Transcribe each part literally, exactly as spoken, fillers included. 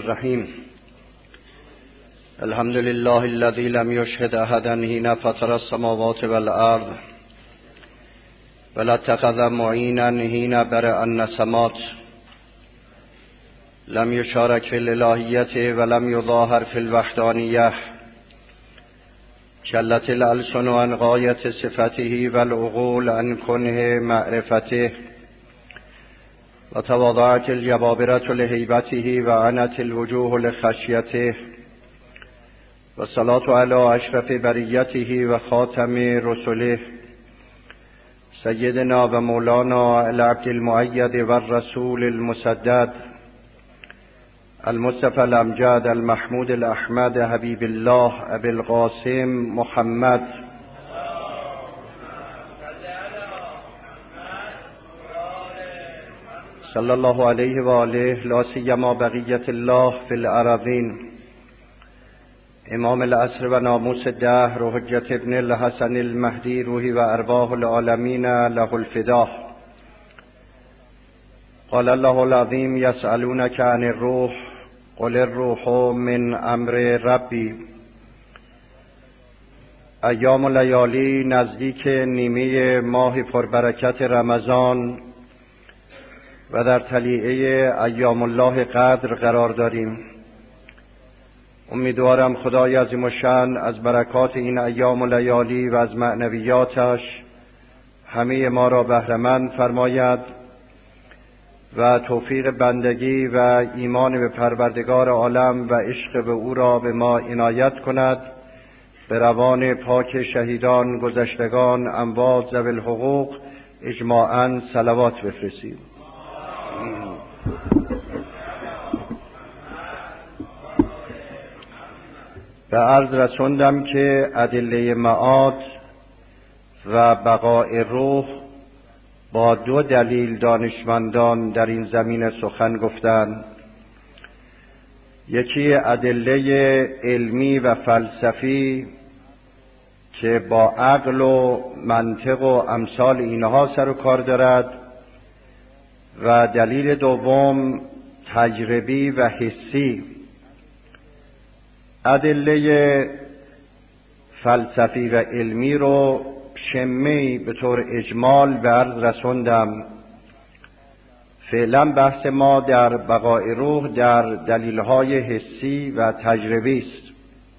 الرحیم. الحمد لله الذي لم يشهد أحدا حين فطر السماوات والأرض ولا اتخذ معينا حين برأ النسمات، لم يشارك في الإلهية ولم يظاهر في الوحدانية، شلت الألسن عن غاية صفته والعقول عن كنه معرفته، وتواضعت الجبابرة لهيبته وعنت الوجوه لخشيته، والصلاة على أشرف بريته وخاتم رسله سيدنا ومولانا العبد المؤيد والرسول المسدد المصطفى الأمجد المحمود الأحمد حبيب الله أبي القاسم محمد صلى الله عليه وآله، لا سيما بقية الله في الأراضين، امام العصر و ناموس الدهر و حجت ابن الحسن المهدی، روحی و ارواح العالمین له الفداء. قال الله العظیم: یسألونک عن الروح قل الروح من امر ربی. ایام و لیالی نزدیک نیمه ماه پربرکت رمضان و در طلیعه ایام الله قدر قرار داریم. امیدوارم خدای عظیم الشأن از برکات این ایام و لیالی و از معنویاتش همه ما را بهره‌مند فرماید و توفیق بندگی و ایمان به پروردگار عالم و عشق به او را به ما عنایت کند. به روان پاک شهیدان، گذشتگان، اموات، ذوی الحقوق اجماعاً صلوات بفرستیم. به عرض رسوندم که ادله معاد و بقاء روح با دو دلیل دانشمندان در این زمینه سخن گفتند. یکی ادله علمی و فلسفی که با عقل و منطق و امثال اینها سر و کار دارد، و دلیل دوم تجربی و حسی. ادله فلسفی و علمی رو شمی به طور اجمال به عرض رسوندم. فعلا بحث ما در بقاء روح در دلیل‌های حسی و تجربی است.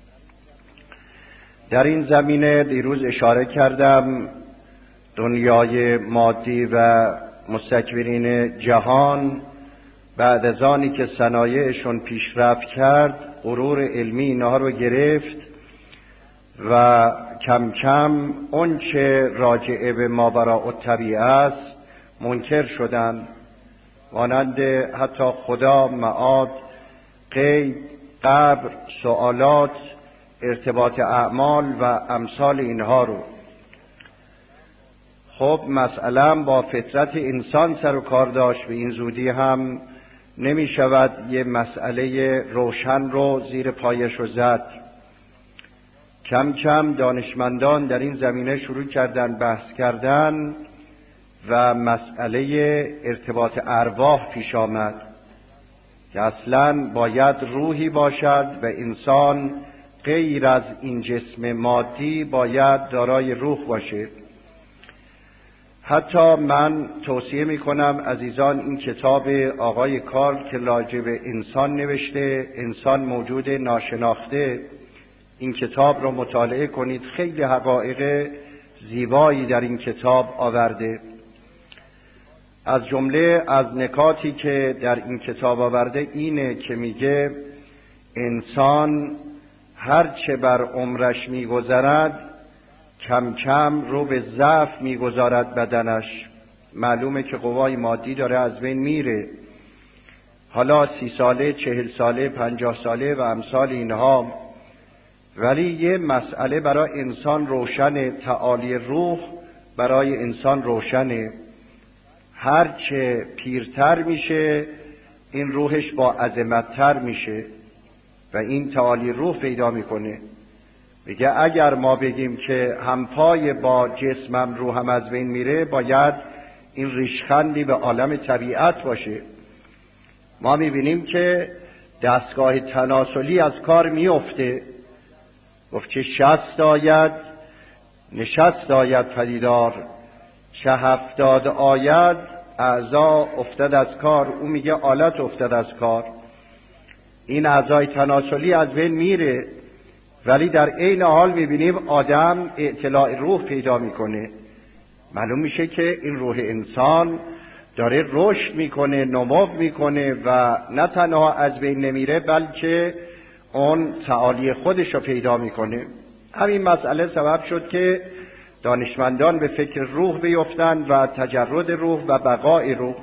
در این زمینه دیروز اشاره کردم دنیای مادی و مستکبرین جهان بعد از آنی که صنایعشون پیشرفت کرد، غرور علمی اینها رو گرفت و کم کم اون چه راجعه به ماوراء الطبیعه است منکر شدند، مانند حتی خدا، معاد، غیب، قبر، سوالات، ارتباط اعمال و امثال اینها رو. خب مسئله با فطرت انسان سر و کار داشت و این زودی هم نمی شود یه مسئله روشن رو زیر پایش رو زد. کم کم دانشمندان در این زمینه شروع کردن بحث کردن و مسئله ارتباط ارواح پیش آمد که اصلاً باید روحی باشد و انسان غیر از این جسم مادی باید دارای روح باشد. حتی من توصیه می کنم عزیزان این کتاب آقای کارل که راجع به انسان نوشته، انسان موجود ناشناخته، این کتاب رو مطالعه کنید. خیلی حقایق زیبایی در این کتاب آورده. از جمله از نکاتی که در این کتاب آورده اینه که میگه انسان هر چه بر عمرش میگذرد کم کم رو به ضعف میگذارد بدنش. معلومه که قوای مادی داره از بین میره. حالا سی ساله، چهل ساله، پنجاه ساله و امثال اینها. ولی یه مسئله برای انسان روشنه، تعالی روح برای انسان روشنه. هر چه پیرتر میشه این روحش با عظمت‌تر میشه و این تعالی روح پیدا میکنه. میگه اگر ما بگیم که همپای با جسمم روحم از بین میره، باید این ریشخندی به عالم طبیعت باشه. ما میبینیم که دستگاه تناسلی از کار میفته. گفت چه شست آید نشست آید پدیدار، چه هفتاد آید اعضا افتد از کار. او میگه آلت افتد از کار. این اعضای تناسلی از بین میره، ولی در عین حال میبینیم آدم اطلاع روح پیدا میکنه. معلوم میشه که این روح انسان داره رشد میکنه، نمو میکنه و نه تنها از بین نمیره بلکه اون تعالی خودش رو پیدا میکنه. همین مسئله سبب شد که دانشمندان به فکر روح بیفتند و تجرد روح و بقای روح.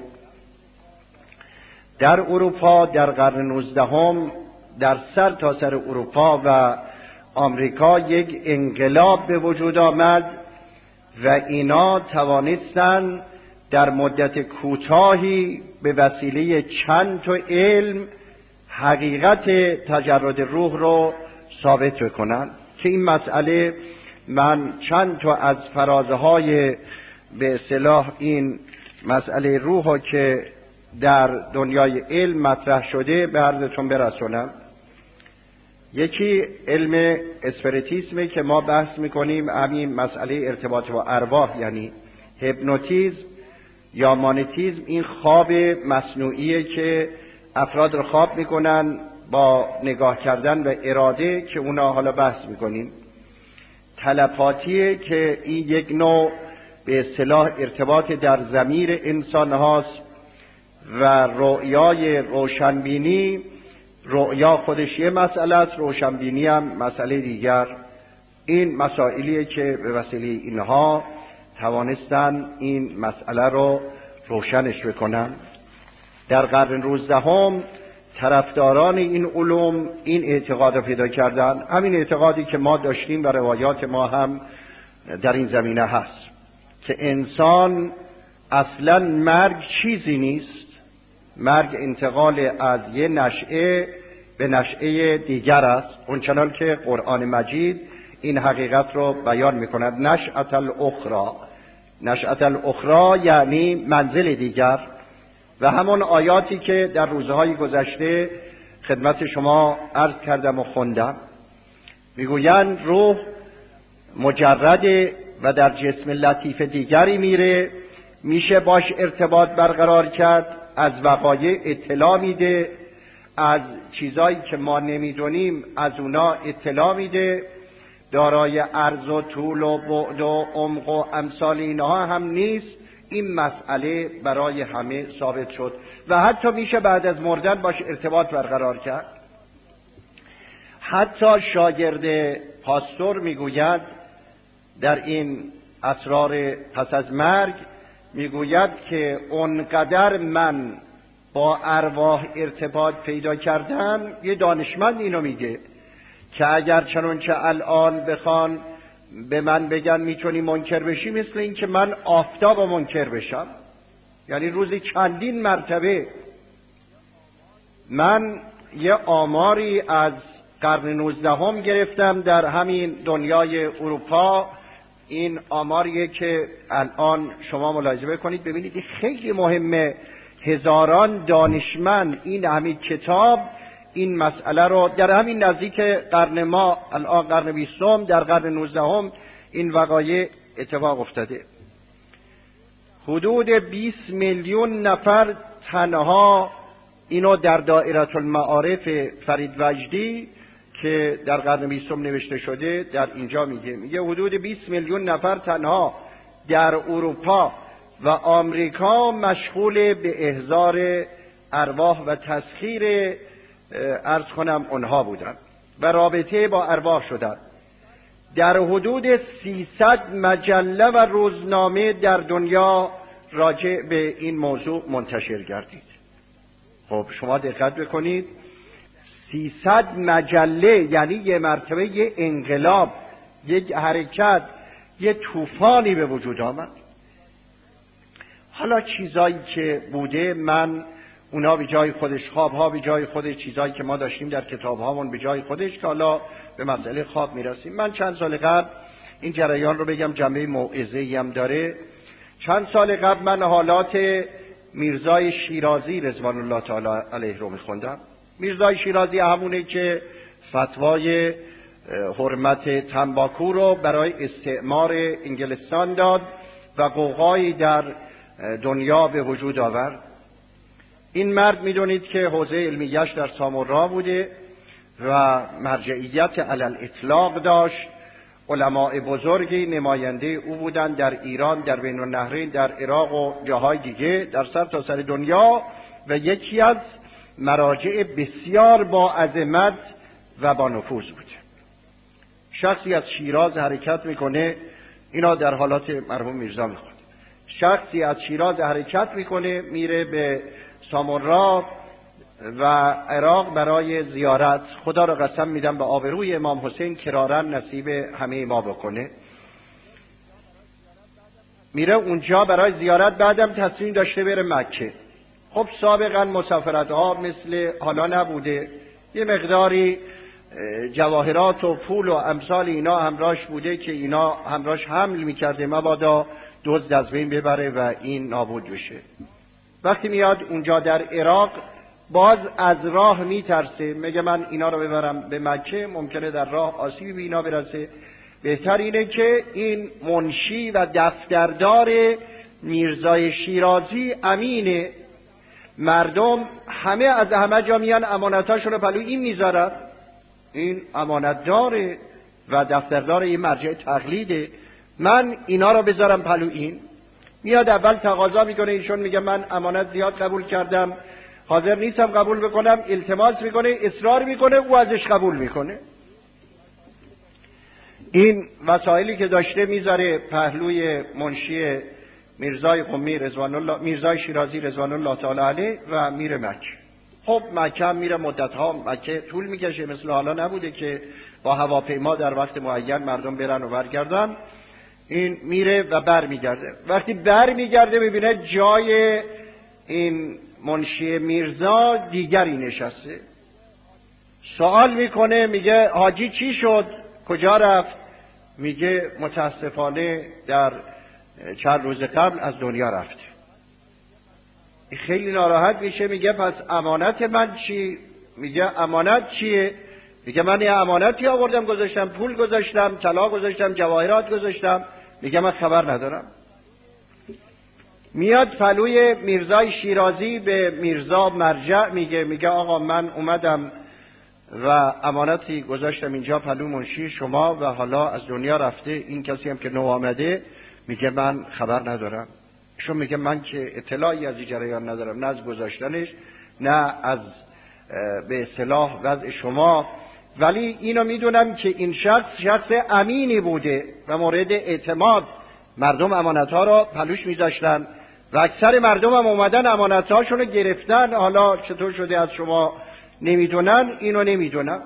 در اروپا در قرن نوزدهم در سر تا سر اروپا و آمریکا یک انقلاب به وجود آمد و اینا توانستند در مدت کوتاهی به وسیله چند تا علم حقیقت تجرد روح رو ثابت بکنند. که این مسئله من چند تا از فرازهای به اصطلاح این مسئله روح رو که در دنیای علم مطرح شده به عرضتون برسونم. یکی علم اسپریتیسمه که ما بحث میکنیم، همین مسئله ارتباط با ارواح، یعنی هیپنوتیزم یا مانتیزم. این خواب مصنوعیه که افراد رو خواب میکنن با نگاه کردن و اراده، که اونا حالا بحث میکنیم. تلپاتیه که این یک نوع به اصطلاح ارتباط در ضمیر انسان هاست. و رؤیای روشنبینی، رؤیا خودش یه مسئله است، روشنبینی هم مسئله دیگر. این مسائلیه که به وسیله اینها توانستن این مسئله رو روشنش بکنن. در قرن نوزدهم طرفداران این علوم این اعتقاد رو پیدا کردن، همین اعتقادی که ما داشتیم و روایات ما هم در این زمینه هست، که انسان اصلا مرگ چیزی نیست. مرگ انتقال از یه نشأه به نشأه دیگر است، اونچنان که قرآن مجید این حقیقت رو بیان میکند. نشأة الاخری، نشأة الاخری یعنی منزل دیگر. و همون آیاتی که در روزهای گذشته خدمت شما عرض کردم و خوندم، میگویند روح مجرده و در جسم لطیف دیگری میره، میشه باش ارتباط برقرار کرد، از وقایع اطلاع میده، از چیزایی که ما نمیدونیم از اونا اطلاع میده، دارای عرض و طول و بعد و عمق و امثال اینها هم نیست. این مسئله برای همه ثابت شد و حتی میشه بعد از مردن باش ارتباط برقرار کرد. حتی شاگرد پاستور میگوید در این اسرار پس از مرگ، میگوید که اونقدر من با ارواح ارتباط پیدا کردم، یه دانشمند اینو میگه، که اگر چنانچه الان بخوان به من بگن میتونی منکر بشی، مثل این که من آفتاب و منکر بشم. یعنی روزی چندین مرتبه. من یه آماری از قرن نوزدهم گرفتم در همین دنیای اروپا. این آماریه که الان شما ملاحظه بکنید ببینید خیلی مهمه. هزاران دانشمند این همین کتاب این مسئله رو در همین نزدیک قرن ما، الان قرن بیستم، در قرن نوزدهم این وقایع اتفاق افتاده. حدود بیست میلیون نفر تنها اینو در دائره المعارف فرید وجدی که در قرن بیستم نوشته شده در اینجا میگه، میگه حدود بیست میلیون نفر تنها در اروپا و آمریکا مشغول به احضار ارواح و تسخیر عرض کنم اونها بودن و رابطه با ارواح شدن. در حدود سیصد مجله و روزنامه در دنیا راجع به این موضوع منتشر گردید. خب شما دقت بکنید، سیصد مجله، یعنی یه مرتبه یه انقلاب، یک حرکت، یه طوفانی به وجود آمد. حالا چیزایی که بوده، من اونا به جای خودش، خوابها به جای خودش، چیزایی که ما داشتیم در کتابهامون به جای خودش، که حالا به مسئله خواب میرسیم. من چند سال قبل این جریان رو بگم، جنبه موعظه‌ای هم داره. چند سال قبل من حالات میرزای شیرازی رضوان الله تعالی علیه رو میخوندم. میرزای شیرازی همونه که فتوای حرمت تنباکو رو برای استعمار انگلستان داد و قوقایی در دنیا به وجود آورد. این مرد میدونید که حوزه علمیش در سامورا بوده و مرجعیت علی الاطلاق داشت. علماء بزرگی نماینده او بودند در ایران، در بین النهرین، در عراق و جاهای دیگه در سر تا سر دنیا و یکی از مراجع بسیار با عظمت و با نفوذ بود. شخصی از شیراز حرکت میکنه، اینا در حالات مرحوم میرزا میخواد. شخصی از شیراز حرکت میکنه میره به سامورا و عراق برای زیارت. خدا را قسم میدم به آبروی امام حسین کرارن نصیب همه ما بکنه. میره اونجا برای زیارت، بعدم تصمیم داشته بره مکه. خب سابقا مسافرت ها مثل حالا نبوده، یه مقداری جواهرات و پول و امثال اینا همراهش بوده که اینا همراهش حمل میکرده مبادا دزد از بین ببره و این نابود بشه. وقتی میاد اونجا در عراق باز از راه میترسه، میگه من اینا رو ببرم به مکه ممکنه در راه آسیبی به اینا برسه، بهتر اینه که این منشی و دفتردار میرزای شیرازی امینه، مردم همه از همه جا میان امانتاشون رو پلوی این میذارن، این امانتدار و دفتردار این مرجع تقلیده، من اینا رو بذارم پلو این. میاد اول تقاضا میکنه، ایشون میگه من امانت زیاد قبول کردم، حاضر نیستم قبول بکنم، التماس میکنه، اصرار میکنه، او ازش قبول میکنه. این وسایلی که داشته میذاره پهلوی منشی میرزای قمی رضوان الله، میرزای شیرازی رضوان الله تعالی علیه و میره مکه. خب مکه میره مدت ها، مکه طول میکشه، مثل حالا نبوده که با هواپیما در وقت معین مردم برن و برگردن. این میره و بر میگرده. وقتی بر میگرده میبینه جای این منشی میرزا دیگری نشسته. سوال میکنه، میگه حاجی چی شد؟ کجا رفت؟ میگه متاسفانه در چند روز قبل از دنیا رفته. خیلی ناراحت میشه، میگه پس امانت من چی؟ میگه امانت چیه؟ میگه من یه امانتی آوردم گذاشتم، پول گذاشتم، طلا گذاشتم، جواهرات گذاشتم. میگه من خبر ندارم. میاد پلوی میرزای شیرازی به میرزا مرجع میگه، میگه آقا من اومدم و امانتی گذاشتم اینجا پلو منشی شما و حالا از دنیا رفته. این کسی هم که نو آمده میگه من خبر ندارم. شما میگه من که اطلاعی از این جریان ندارم، نه از گذاشتنش نه از به اصطلاح وضع شما، ولی اینو میدونم که این شخص شخص امینی بوده و مورد اعتماد. مردم امانتها رو پلوش میذاشتن و اکثر مردم هم اومدن امانتهاشون رو گرفتن. حالا چطور شده از شما نمیدونن، اینو نمیدونم.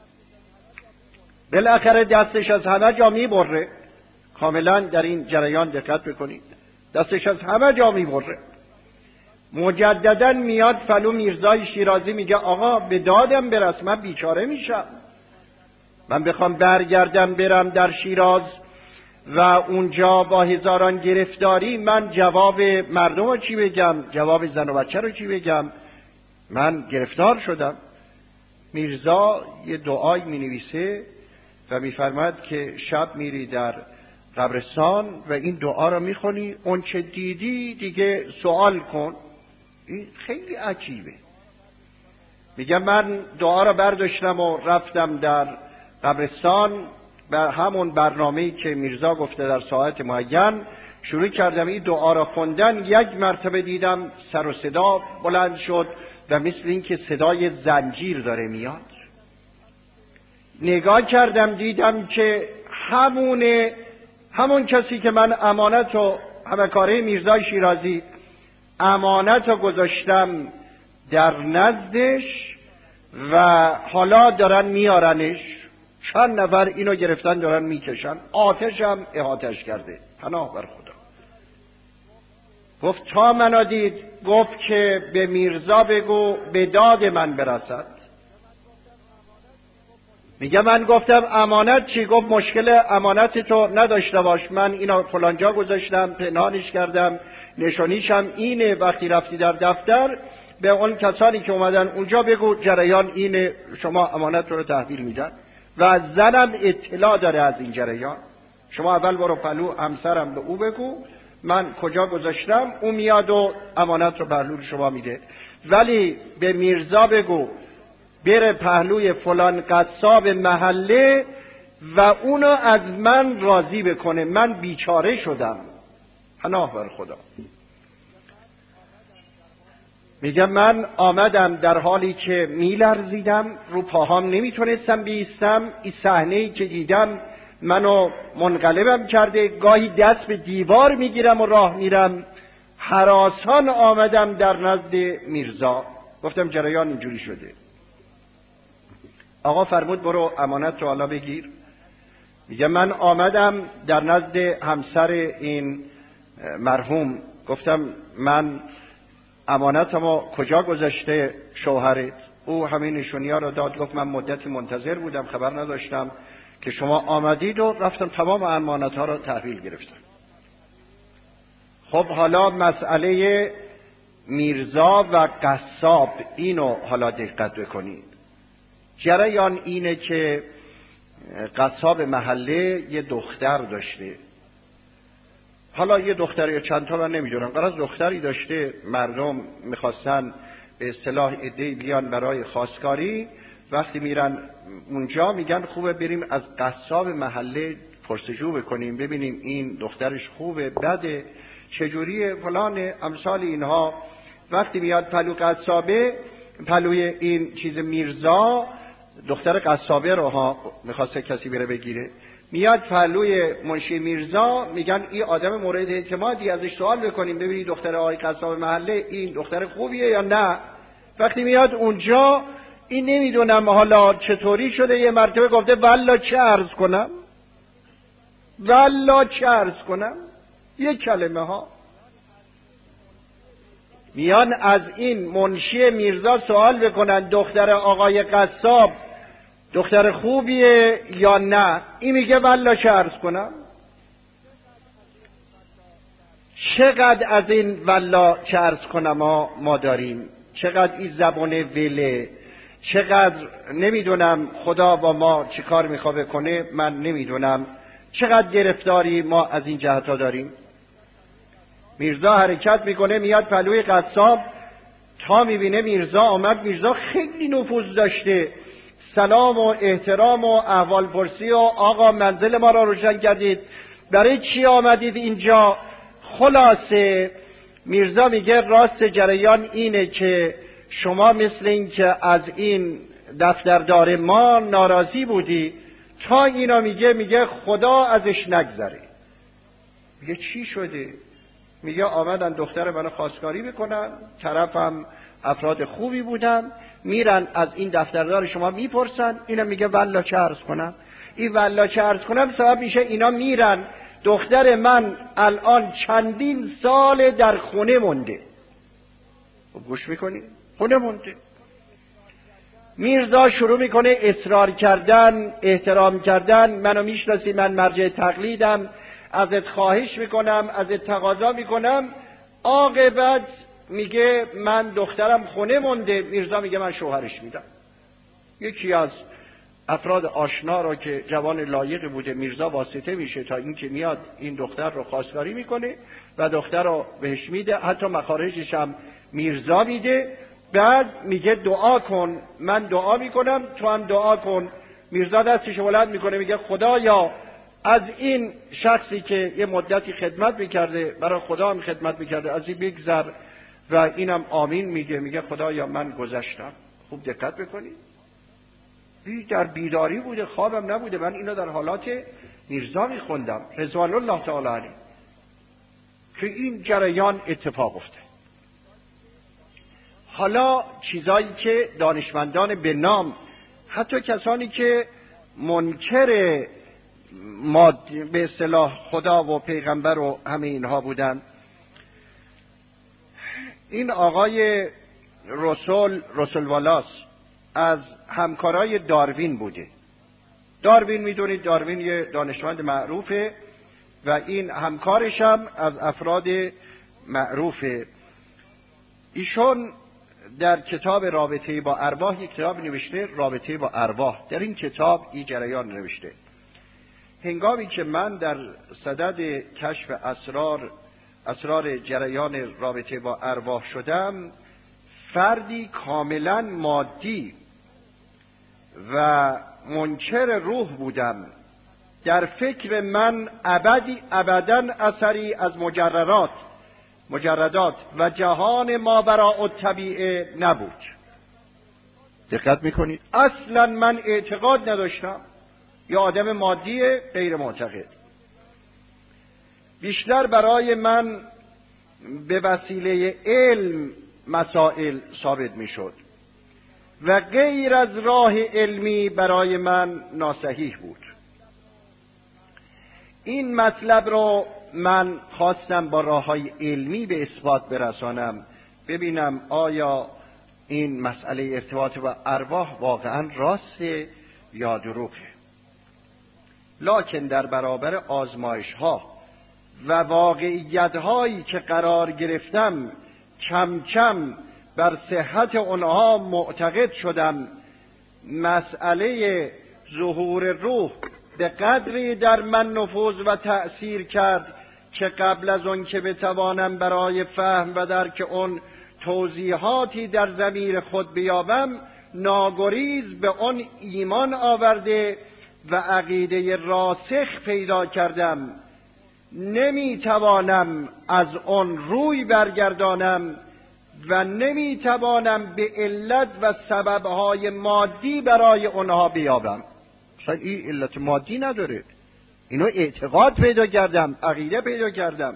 بالاخره دستش از همه جا میبره. کاملا در این جریان دقت بکنید، دستش از همه جا میبره. مجددا میاد فلو میرزای شیرازی میگه آقا به دادم برس، من بیچاره میشم، من بخوام برگردم برم در شیراز و اونجا با هزاران گرفتاری، من جواب مردم رو چی بگم؟ جواب زن و بچه رو چی بگم؟ من گرفتار شدم. میرزا یه دعایی می نویسه و میفرماد که شب میری در قبرستان و این دعا رو میخونی، اون چه دیدی دیگه سوال کن. این خیلی عجیبه. میگم من دعا رو برداشتم و رفتم در قبرستان، بر همون برنامه‌ای که میرزا گفته در ساعت معین شروع کردم این دعا را خوندن. یک مرتبه دیدم سر و صدا بلند شد و مثل این که صدای زنجیر داره میاد. نگاه کردم دیدم که همونه همون کسی که من امانت و همکاره میرزای شیرازی امانت رو گذاشتم در نزدش و حالا دارن میارنش. چند نفر اینو گرفتن دارن میکشن، آتش هم احاطش کرده. پناه بر خدا. گفت تا منو دید، گفت که به میرزا بگو به داد من برسد. میگه من گفتم امانت چی؟ گفت مشکل امانت تو نداشته باش، من اینو فلانجا گذاشتم، پنهانش کردم، نشانیشم اینه، وقتی رفتی در دفتر به اون کسانی که اومدن اونجا بگو جریان اینه، شما امانت رو تحویل میدن و زنم اطلاع داره از این جریان. شما اول برو پلو همسرم به او بگو من کجا گذاشتم، او میاد و امانت رو پهلوی شما میده. ولی به میرزا بگو بره پهلوی فلان قصاب محله و اونو از من راضی بکنه، من بیچاره شدم. پناه بر خدا. میگم من آمدم در حالی که میلرزیدم، رو پاهام نمیتونستم بیستم. این صحنه‌ای که دیدم منو منقلبم کرده، گاهی دست به دیوار میگیرم و راه میرم. هراسان آمدم در نزد میرزا، گفتم جریان اینجوری شده. آقا فرمود برو امانت رو حالا بگیر. میگه من آمدم در نزد همسر این مرحوم، گفتم من امانتمو کجا گذاشته شوهرت؟ او همین نشونی‌ها رو داد، گفت من مدتی منتظر بودم، خبر نداشتم که شما آمدید و رفتم تمام امانت‌ها رو تحویل گرفتم. خب حالا مسئله میرزا و قصاب اینو حالا دقت بکنید. جریان اینه که قصاب محله یه دختر داشته. حالا یه دختر یا چند تا من نمیدونم، قرار دختری داشته، مردم میخواستن به اصطلاح عده‌ای بیان برای خواستگاری. وقتی میرن اونجا میگن خوبه بریم از قصاب محله پرسجو بکنیم ببینیم این دخترش خوبه بده چجوریه فلان امثال اینها. وقتی میاد پلو قصابه، پلوی این چیز میرزا، دختر قصابه رو ها میخواسته کسی بره بگیره، میاد پهلوی منشی میرزا، میگن این آدم مورد اعتمادی، ازش سوال بکنیم ببینید دختر آقای قصاب محله این دختر خوبیه یا نه. وقتی میاد اونجا این نمیدونم حالا چطوری شده، یه مرتبه گفته والا چه عرض کنم، والا چه عرض کنم، یه کلمه ها. میان از این منشی میرزا سوال بکنن دختر آقای قصاب دختر خوبیه یا نه، این میگه والا چه عرض کنم. چقدر از این والا چه عرض کنم ما, ما داریم، چقدر این زبان وله، چقدر نمیدونم خدا با ما چی کار میخواد بکنه، من نمیدونم چقدر گرفتاری ما از این جهت ها داریم. میرزا حرکت میکنه میاد پلوی قصاب، تا میبینه میرزا آمد، میرزا خیلی نفوذ داشته، سلام و احترام و احوال پرسی و آقا منزل ما را روشن کردید، برای چی آمدید اینجا؟ خلاصه میرزا میگه راست جریان اینه که شما مثل این که از این دفتردار ما ناراضی بودی، تا اینا میگه میگه خدا ازش نگذره. میگه چی شده؟ میگه آمدن دختر منو خواستگاری بکنن، طرفم افراد خوبی بودن، میرن از این دفتردار شما میپرسن، اینا میگه والا چه عرض کنم. این والا چه عرض کنم سبب میشه اینا میرن، دختر من الان چندین سال در خونه مونده. خب گوش میکنی؟ خونه مونده. میرزا شروع میکنه اصرار کردن، احترام کردن، منو میشناسی من مرجع تقلیدم، ازت خواهش میکنم، ازت تقاضا میکنم. عاقبت میگه من دخترم خونه مونده، میرزا میگه من شوهرش میدم. یکی از افراد آشنا را که جوان لایقی بوده میرزا واسطه میشه تا اینکه میاد این دختر رو خواستگاری میکنه و دختر رو بهش میده، حتی مخارجش هم میرزا میده. بعد میگه دعا کن، من دعا میکنم تو هم دعا کن. میرزا دستش بلند میکنه میگه خدایا از این شخصی که یه مدتی خدمت میکرده، برای خدا هم خدمت میکرده، از این بگذر. و اینم آمین میگه، میگه خدایا من گذشتم. خوب دقت بکنید، این در بیداری بوده، خوابم نبوده، من اینو در حالات میرزا میخوندم رضوان الله تعالی علیه که این جریان اتفاق افتاد. حالا چیزایی که دانشمندان به نام، حتی کسانی که منکر ما به اصطلاح خدا و پیغمبر و همه اینها بودن، این آقای رسول رسول والاس از همکارای داروین بوده. داروین میدونید داروین یه دانشمند معروفه و این همکارش هم از افراد معروفه. ایشون در کتاب رابطه با ارواح یک کتاب نوشته، رابطه با ارواح. در این کتاب این جریان نوشته: هنگامی که من در صدد کشف اسرار اسرار جریان رابطه با ارواح شدم، فردی کاملا مادی و منکر روح بودم. در فکر من ابدی ابداً اثری از مجردات مجردات و جهان ماوراء الطبیعه نبود. دقت میکنید؟ اصلا من اعتقاد نداشتم، یا آدم مادی غیر معتقد. بیشتر برای من به وسیله علم مسائل ثابت میشد و غیر از راه علمی برای من ناصحیح بود. این مطلب رو من خواستم با راه‌های علمی به اثبات برسانم، ببینم آیا این مسئله ارتباط با ارواح واقعا راسته یا دروغه. لکن در برابر آزمایش‌ها و واقعیت‌هایی که قرار گرفتم، کم کم بر صحت آنها معتقد شدم. مسئله ظهور روح به قدری در من نفوذ و تأثیر کرد که قبل از آن که بتوانم برای فهم و درک اون توضیحاتی در ضمیر خود بیابم، ناگریز به آن ایمان آورده و عقیده راسخ پیدا کردم. نمیتوانم از آن روی برگردانم و نمیتوانم به علت و سببهای مادی برای آنها بیابم. اصلا این علت مادی نداره، اینو اعتقاد پیدا کردم، عقیده پیدا کردم.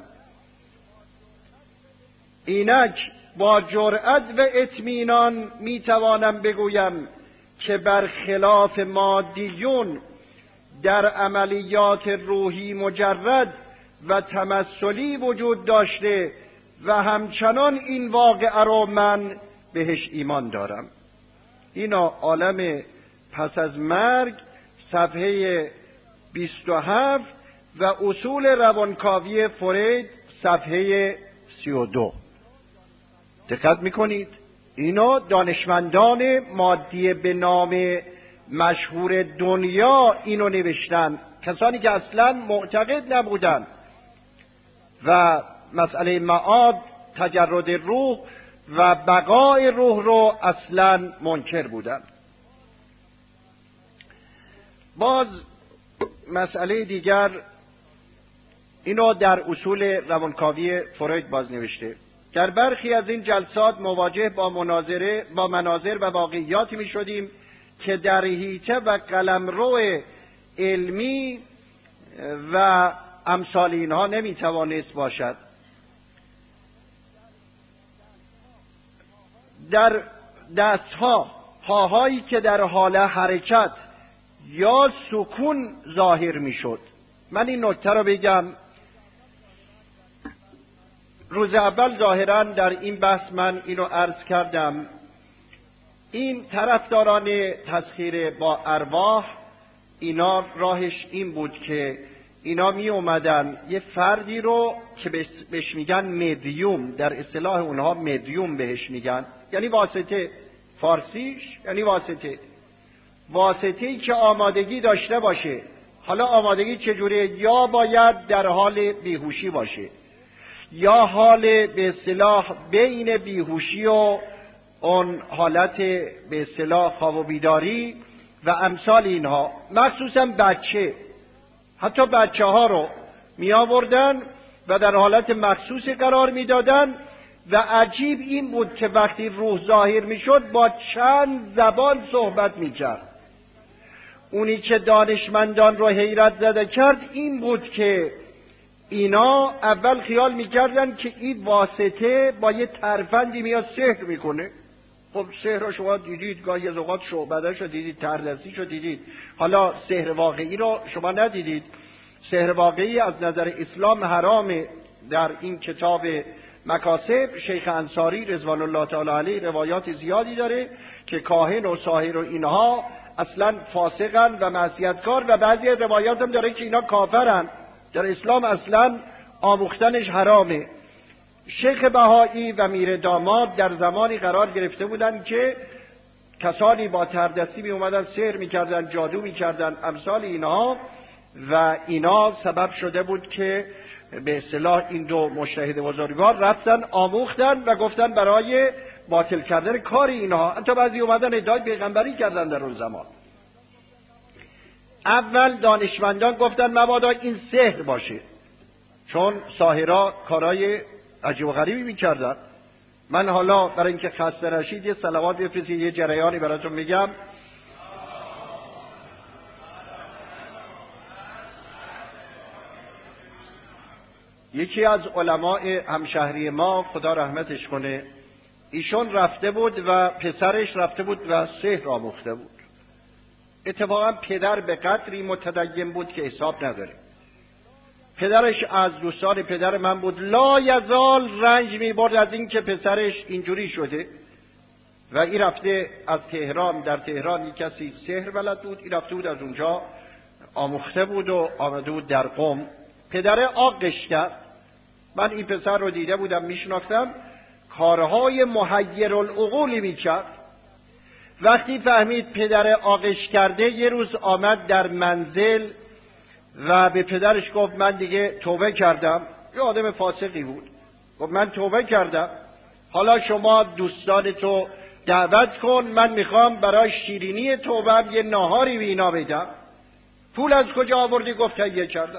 اینک با جرأت و اطمینان میتوانم بگویم که برخلاف مادیون در عملیات روحی مجرد و تمثلی وجود داشته و همچنان این واقعه را من بهش ایمان دارم. اینا عالم پس از مرگ، صفحه بیست و هفت و اصول روانکاوی فروید صفحه سی و دو. دقت میکنید؟ اینا دانشمندان مادی به نام مشهور دنیا اینو نوشتن، کسانی که اصلا معتقد نبودن و مسئله معاد، تجرد روح و بقای روح رو اصلا منکر بودن. باز مسئله دیگر، اینو در اصول روانکاوی فروید باز نوشته: در برخی از این جلسات مواجه با مناظره با مناظر و واقعیاتی می شدیم که در حیطه و قلمرو علمی و امثال اینها نمی توانست باشد. در دستها، پاهایی که در حال حرکت یا سکون ظاهر می شد. من این نکته رو بگم، روز اول ظاهراً در این بحث من اینو عرض کردم. این طرفداران تسخیر با ارواح، اینا راهش این بود که اینا می اومدن یه فردی رو که بهش میگن مدیوم، در اصطلاح اونها مدیوم بهش میگن، یعنی واسطه، فارسیش یعنی واسطه، واسطه‌ای که آمادگی داشته باشه. حالا آمادگی چجوریه؟ یا باید در حال بیهوشی باشه، یا حال به اصطلاح بین بیهوشی و اون حالت به اصطلاح خواب و بیداری و امثال اینها. مخصوصا بچه، حتی بچه ها رو می آوردن و در حالت مخصوصی قرار می دادن و عجیب این بود که وقتی روح ظاهر می شد با چند زبان صحبت می کرد. اونی که دانشمندان رو حیرت زده کرد این بود که اینا اول خیال میکردن که این واسطه با یه ترفندی میاد سحر میکنه. خب سحر رو شما دیدید، گاهی از اوقات شعبده‌اش رو دیدید، تردستیش رو دیدید، حالا سحر واقعی رو شما ندیدید. سحر واقعی از نظر اسلام حرامه. در این کتاب مکاسب شیخ انصاری رضوان الله تعالی علیه روایات زیادی داره که کاهن و ساحر و اینها اصلا فاسقن و معصیتکار، و بعضی روایات هم داره که اینا کافرن، در اسلام اصلا آموختنش حرامه. شیخ بهایی و میر داماد در زمانی قرار گرفته بودند که کسانی با تردستی می اومدن سحر میکردن، جادو میکردن، امثال اینها، و اینا سبب شده بود که به اصطلاح این دو مجتهد بزرگوار رفتن آموختن و گفتن برای باطل کردن کار اینها. حتی بعضی اومدن ادعای پیغمبری کردن در اون زمان. اول دانشمندان گفتن مبادا این سحر باشه، چون ساحرها کارهای عجیب و غریبی میکردن. من حالا برای اینکه خسته نشید یه صلوات بفرستید، یه جریانی براتون میگم. یکی از علماء همشهری ما خدا رحمتش کنه، ایشون رفته بود و پسرش رفته بود و سحر آموخته بود. اتفاقا پدر به قدری متدین بود که حساب نداره. پدرش از دوستان پدر من بود، لا یزال رنج میبرد از این که پسرش اینجوری شده و این رفته از تهران، در تهران یک کسی سحر بلد بود، این رفته بود از اونجا آموخته بود و آمده بود در قم. پدر آقش کرد. من این پسر رو دیده بودم، میشناختم، کارهای محیرالعقولی میکرد. وقتی فهمید پدر آقش کرده، یه روز آمد در منزل و به پدرش گفت من دیگه توبه کردم. یه آدم فاسقی بود. گفت من توبه کردم، حالا شما دوستان تو دعوت کن، من میخوام برای شیرینی توبه‌ام یه ناهاری به اینا بدم. پول از کجا آوردی؟ گفت تهیه کردم.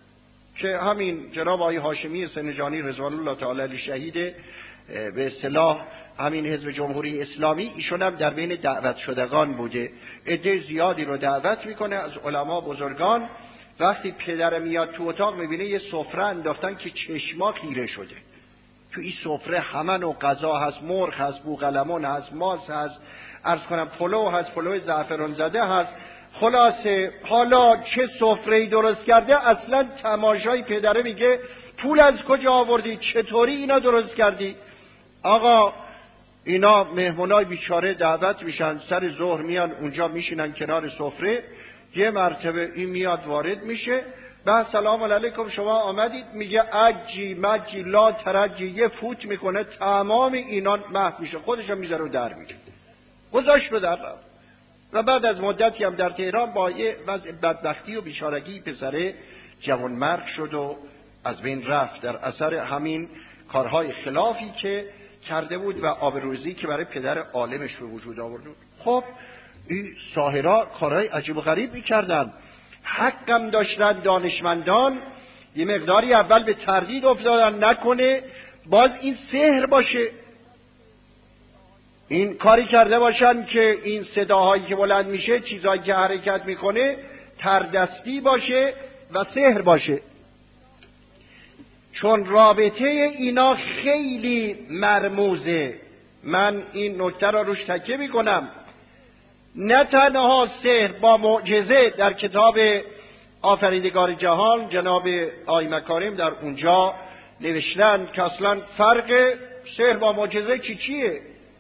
که همین جناب آقای هاشمی سنجانی رضوان الله تعالی علیه شهید به اصطلاح همین حزب جمهوری اسلامی، ایشون هم در بین دعوت شدگان بوده. عده زیادی رو دعوت میکنه از علما بزرگان. وقتی پدر میاد تو اتاق میبینه یه سفره انداختن که چشما خیره شده. تو این سفره همن و غذا هست، مرغ هست، بوقلمون هست، ماست هست، عرض کنم پلو هست، پلو زعفران زده هست. خلاصه حالا چه سفره‌ای درست کرده، اصلا تماشای پدره. میگه پول از کجا آوردی؟ چطوری اینا درست کردی؟ آقا اینا مهمونای بیچاره دعوت میشن، سر ظهر میان اونجا میشینن کنار سفره. یه مرتبه این میاد وارد میشه، بعد سلام علیکم شما آمدید، میگه اجی مجی لا ترجی، یه فوت میکنه، تمام اینا محو میشه، خودشم میذاره و در میره. گذاشت به در رفت. و بعد از مدتی هم در تهران با یه وضع بدبختی و بیچارگی پسره جوانمرگ شد و از بین رفت در اثر همین کارهای خلافی که کرده بود و آبروریزی که برای پدر عالمش به وجود آورد. خب این ساحرها کارهای عجیب و غریب میکردن. حقم داشتن دانشمندان یه مقداری اول به تردید افتادن، نکنه باز این سحر باشه، این کاری کرده باشن که این صداهایی که بلند میشه، چیزهایی که حرکت میکنه، تردستی باشه و سحر باشه. چون رابطه اینا خیلی مرموزه. من این نکته را روش تکیه میکنم. نه تنها سحر با معجزه در کتاب آفریدگار جهان جناب آقای مکارم در اونجا نوشتن که اصلا فرق سحر با معجزه چی چیه.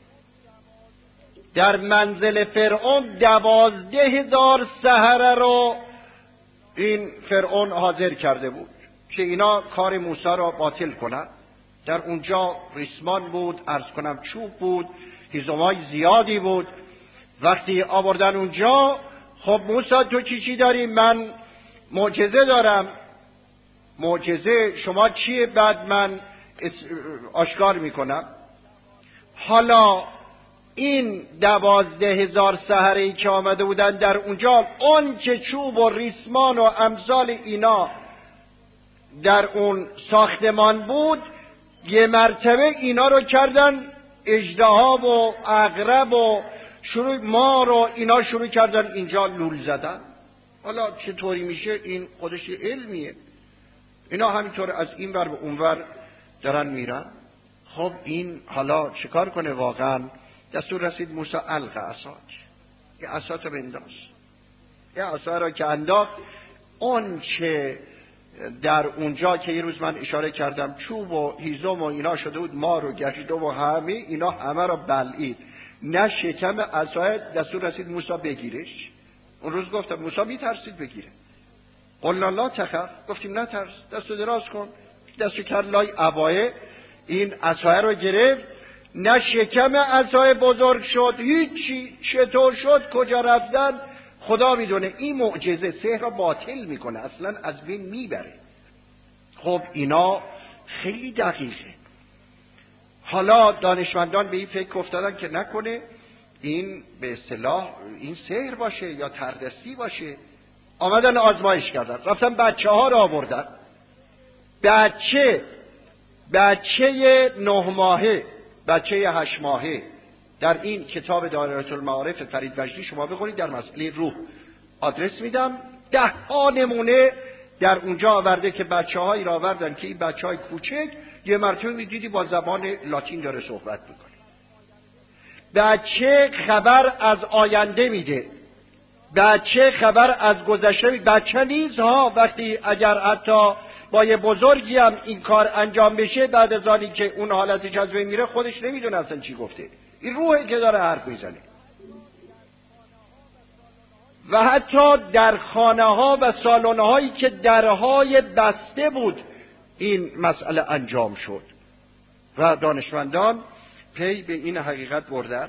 در منزل فرعون دوازده هزار سحره رو این فرعون حاضر کرده بود که اینا کار موسی را باطل کنند. در اونجا ریسمان بود، عرض کنم چوب بود، هیزمای زیادی بود. وقتی آوردن اونجا، خب موسی تو چی چی داری؟ من معجزه دارم. معجزه شما چیه؟ بعد من آشکار میکنم. حالا این دوازده هزار سحره‌ای که آمده بودن در اونجا، اون که چوب و ریسمان و امثال اینا در اون ساختمان بود، یه مرتبه اینا رو کردن اژدها و عقرب و شروع مار و اینا شروع کردن اینجا لول زدن. حالا چطوری میشه این خودش علمیه. اینا همینطور از این ور به اون ور دارن میرن. خب این حالا چیکار کنه؟ واقعا دستور رسید موسی القی عصاک، یه عصا رو بنداز. یه عصا را که انداخت، اون چه در اونجا که یه روز من اشاره کردم چوب و هیزم و اینا شده بود مار و گشت و همه اینا همه را بلعید. نه شکم عصا دستور رسید موسی بگیرش. اون روز گفتم موسی میترسید بگیره. قلنا لا تخف، گفتیم نترس، دستو دراز کن. دستو کرد لای عبایه، این عصا رو گرفت، نه شکم عصای بزرگ شد، هیچی، چطور شد، کجا رفتن خدا میدونه. این معجزه سحر را باطل میکنه، اصلا از بین میبره. خب اینا خیلی دقیقه. حالا دانشمندان به این فکر افتادن که نکنه این به اصطلاح این سحر باشه یا تردستی باشه. آمدن آزمایش کردن، رفتن بچه ها را آوردن. بچه بچه نه ماهه، بچه هشت ماهه، در این کتاب دایره المعارف فرید وجدی شما بخونید در مسئله روح. آدرس میدم، ده ها نمونه در اونجا آورده که بچه هایی را آوردن که این بچه های کوچک یه مرتبه میدیدی با زبان لاتین داره صحبت میکنه. بچه خبر از آینده میده، بچه خبر از گذشته میده. بچه نیست ها، وقتی اگر حتی با یه بزرگی هم این کار انجام بشه، بعد از آنی که اون حالتش از بین میره خودش نمیدونه اصلا چی گفته. این روحی که داره حرف میزنه. و حتی در خانه ها و سالن هایی که درهای بسته بود این مسئله انجام شد و دانشمندان پی به این حقیقت بردن.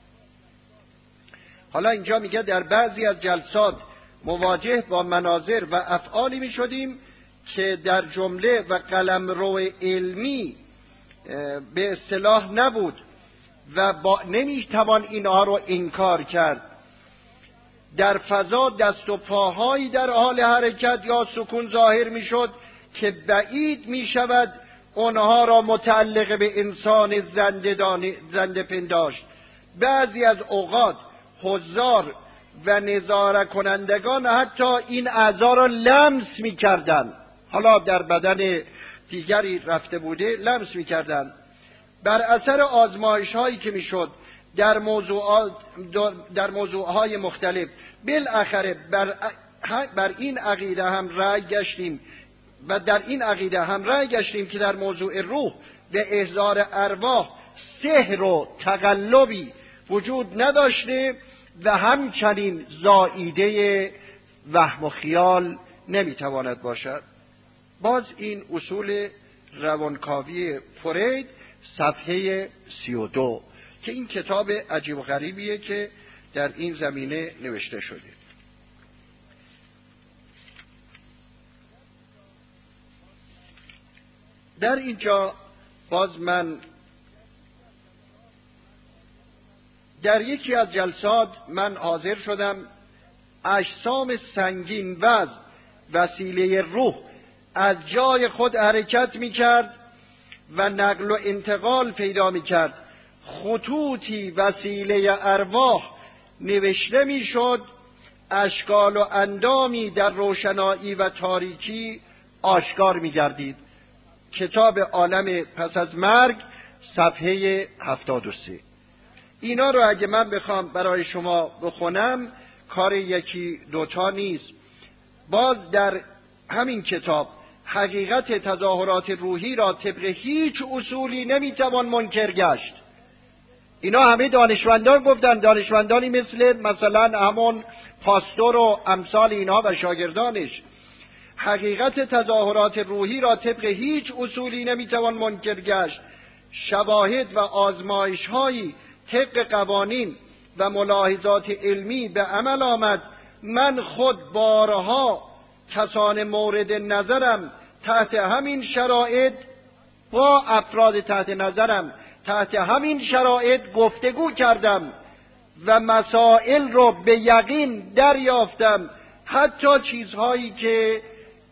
حالا اینجا میگه در بعضی از جلسات مواجه با مناظر و افعالی میشدیم که در جمله و قلمرو علمی به اصطلاح نبود و با نمیتوان اینها رو انکار کرد. در فضا دست و پاهایی در حال حرکت یا سکون ظاهر میشد که بعید میشود آنها را متعلق به انسان زنده, زنده پنداشت. بعضی از اوقات حضار و نظاره کنندگان حتی این اعضا را لمس میکردند. حالا در بدن دیگری رفته بوده لمس میکردند. بر اثر آزمایش هایی که میشد در موضوعات در موضوعهای مختلف، بالاخره بر بر این عقیده هم رأی گشتیم و در این عقیده هم رأی گشتیم که در موضوع روح و احضار ارواح سحر و تقلبی وجود نداشته و همچنین زائیده وهم و خیال نمیتواند باشد. باز این اصول روانکاوی فروید صفحه سی و دو که این کتاب عجیب و غریبیه که در این زمینه نوشته شده. در اینجا باز من در یکی از جلسات من حاضر شدم. اجسام سنگین وزن وسیله روح از جای خود حرکت می کرد و نقل و انتقال پیدا می کرد. خطوطی وسیله ارواح نوشته می شد. اشکال و اندامی در روشنایی و تاریکی آشکار می گردید. کتاب عالم پس از مرگ صفحه هفتاد و سه. اینا رو اگه من بخوام برای شما بخونم کار یکی دوتا نیست. باز در همین کتاب حقیقت تظاهرات روحی را طبق هیچ اصولی نمیتوان منکر گشت. اینا همه دانشمندان گفتن، دانشمندانی مثل مثلا همون پاستور و امثال اینها و شاگردانش. حقیقت تظاهرات روحی را طبق هیچ اصولی نمیتوان منکر گشت. شواهد و آزمایش هایی طبق قوانین و ملاحظات علمی به عمل آمد. من خود بارها کسان مورد نظرم تحت همین شرایط با افراد تحت نظرم تحت همین شرایط گفتگو کردم و مسائل رو به یقین دریافتم، حتی چیزهایی که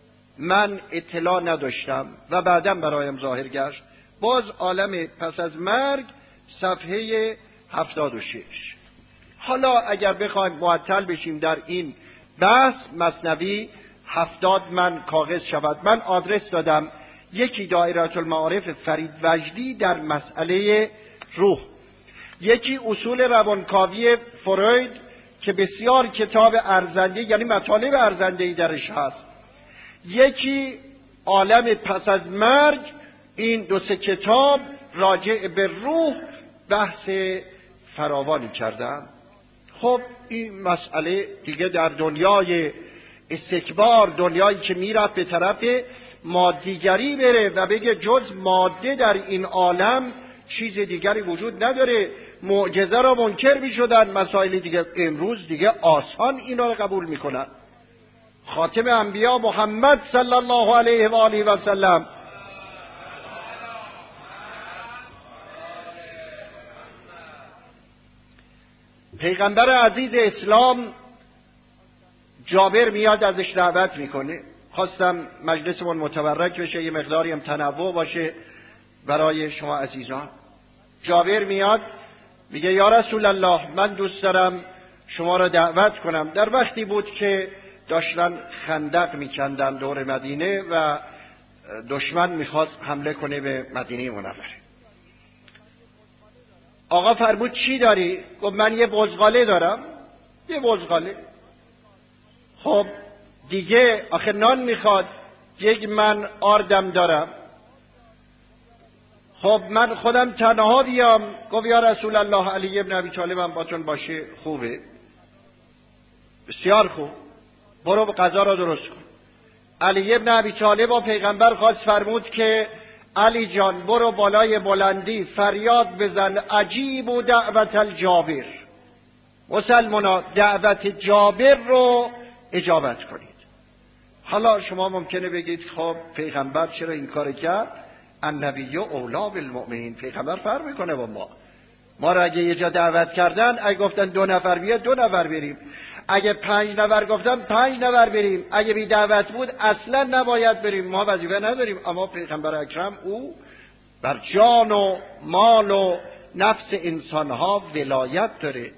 من اطلاع نداشتم و بعداً برایم ظاهر گشت. باز عالم پس از مرگ صفحه هفتاد و شش. حالا اگر بخوایم معطل بشیم در این بحث مثنوی هفتاد من کاغذ شود. من آدرس دادم، یکی دایره المعارف فرید وجدی در مسئله روح، یکی اصول روانکاوی فروید که بسیار کتاب ارزنده یعنی مطالب ارزنده‌ای درش هست، یکی عالم پس از مرگ. این دو سه کتاب راجع به روح بحث فراوانی کردن. خب این مسئله دیگه در دنیای استکبار، دنیایی که میرفت به طرف مادیگری بره و بگه جز ماده در این عالم چیز دیگری وجود نداره، معجزه را منکر می شدن، مسائل دیگه. امروز دیگه آسان اینا رو قبول می کنن. خاتم انبیا محمد صلی الله علیه و آله و سلم پیغمبر عزیز اسلام، جابر میاد ازش دعوت میکنه. خواستم مجلسمون متبرک بشه، یه مقداری هم تنوع باشه برای شما عزیزان. جابر میاد میگه یا رسول الله، من دوست دارم شما را دعوت کنم. در وقتی بود که داشتن خندق میکندن دور مدینه و دشمن میخواست حمله کنه به مدینه منوره. آقا فرمود چی داری؟ گفت من یه بزغاله دارم. یه بزغاله. خب دیگه آخه نان میخواد. یک من آردم دارم. خب من خودم تنها بیام. گفت یا رسول الله، علی ابن ابی طالب هم باتون باشه. خوبه، بسیار خوب، برو غذا را درست کن. علی ابن ابی طالب و پیغمبر خواست، فرمود که علی جان برو بالای بلندی فریاد بزن عجیب و دعوت الجابر، مسلمانا دعوت جابر رو اجابت کنید. حالا شما ممکنه بگید خب پیغمبر چرا این کار کرد؟ النبی اولی بالمؤمنین، پیغمبر فرق میکنه با ما. ما را اگه یه جا دعوت کردن، اگه گفتن دو نفر بیاد دو نفر بریم، اگه پنج نفر گفتن پنج نفر بریم، اگه بی دعوت بود اصلا نباید بریم، ما وظیفه نداریم. اما پیغمبر اکرم او بر جان و مال و نفس انسانها ولایت داره.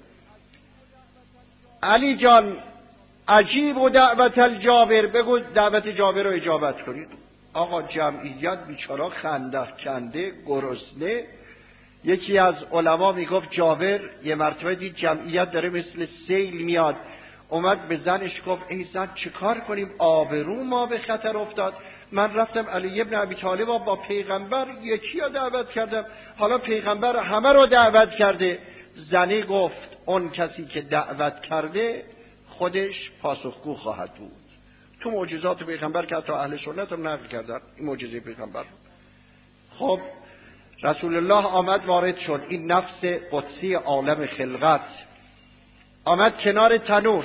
علی جان عجیب و دعوت الجابر، بگو دعوت جابر رو اجابت کنید. آقا جمعیت بیچاره خندق کنده گرسنه. یکی از علما میگفت جابر یه مرتبه دید جمعیت داره مثل سیل میاد، اومد به زنش گفت ای زن چه کار کنیم، آبرو ما به خطر افتاد. من رفتم علی ابن ابی طالب با پیغمبر یکی رو دعوت کردم، حالا پیغمبر همه رو دعوت کرده. زنی گفت اون کسی که دعوت کرده خودش پاسخگو خواهد بود. تو معجزات پیغمبر که حتی اهل سنت هم نقل کردن این معجزه پیغمبر. خب رسول الله آمد وارد شد، این نفس قدسی عالم خلقت آمد کنار تنور.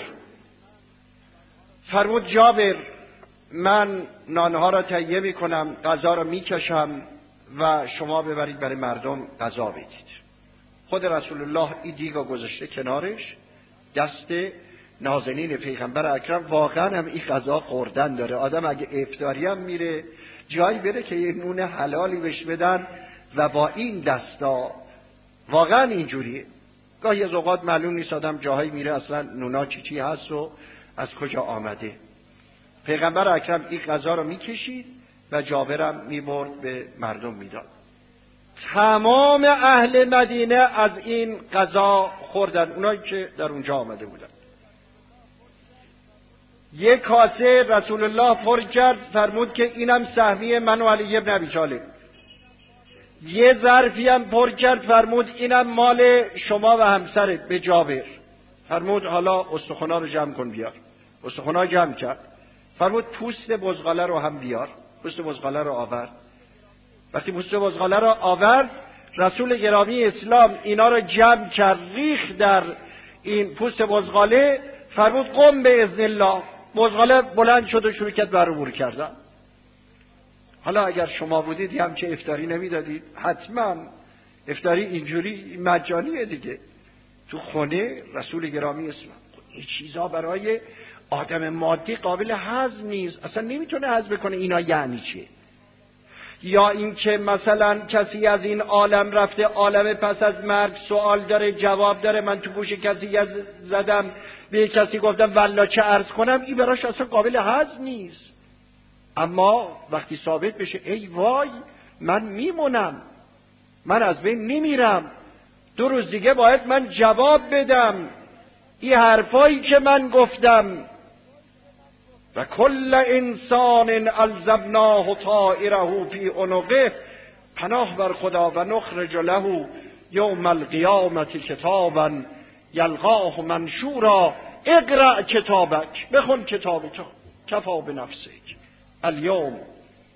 فرمود جابر من نانها را تهیه می کنم، غذا را می کشم و شما ببرید برای مردم غذا بدید. خود رسول الله این دیگا گذاشته کنارش، دست نازنین پیغمبر اکرم. واقعا هم این غذا خوردن داره. آدم اگه افطاری هم میره جایی بره که یه نون حلالی بهش بدن و با این دستا واقعا اینجوریه. گاهی از اوقات معلوم نیست آدم جاهایی میره اصلا نونا چی چی هست و از کجا آمده. پیغمبر اکرم این غذا رو میکشید و جابرم میبرد به مردم میداد. تمام اهل مدینه از این غذا خوردن، اونایی که در اونجا آمده بودن. یک کاسه رسول الله پر کرد، فرمود که اینم سهمی من و علی ابن ابی طالب. یه ظرفی هم پر کرد، فرمود اینم مال شما و همسرت به جابر. فرمود حالا استخونا رو جمع کن بیار. استخونا جمع کرد. فرمود پوست بزغاله رو هم بیار. پوست بزغاله رو آورد. وقتی پوست بزغاله رو آورد، رسول گرامی اسلام اینا رو جمع کرد، ریخ در این پوست بزغاله. فرمود قم به اذن الله. بزغاله بلند شد و شروع کرد برعبور کردن. حالا اگر شما بودید یه همچه افطاری نمیدادید؟ حتما افطاری اینجوری مجانیه دیگه. تو خونه رسول گرامی اسلام این چیزا برای آدم مادی قابل هضم نیست، اصلا نمیتونه هضم کنه. اینا یعنی چه؟ یا اینکه مثلا کسی از این عالم رفته، عالم پس از مرگ سوال داره جواب داره، من تو گوش کسی زدم به کسی گفتم والله چه عرض کنم، این براش اصلا قابل هضم نیست. اما وقتی ثابت بشه ای وای من میمونم، من از بین نمیرم، دو روز دیگه باید من جواب بدم این حرفایی که من گفتم. و کل انسان الزمناه طائره فی عنقه، پناه بر خدا و نخرج له یوم القیامت کتابا یلقاه منشورا اقرأ کتابک، بخون کتابتو کفا بنفسک الیوم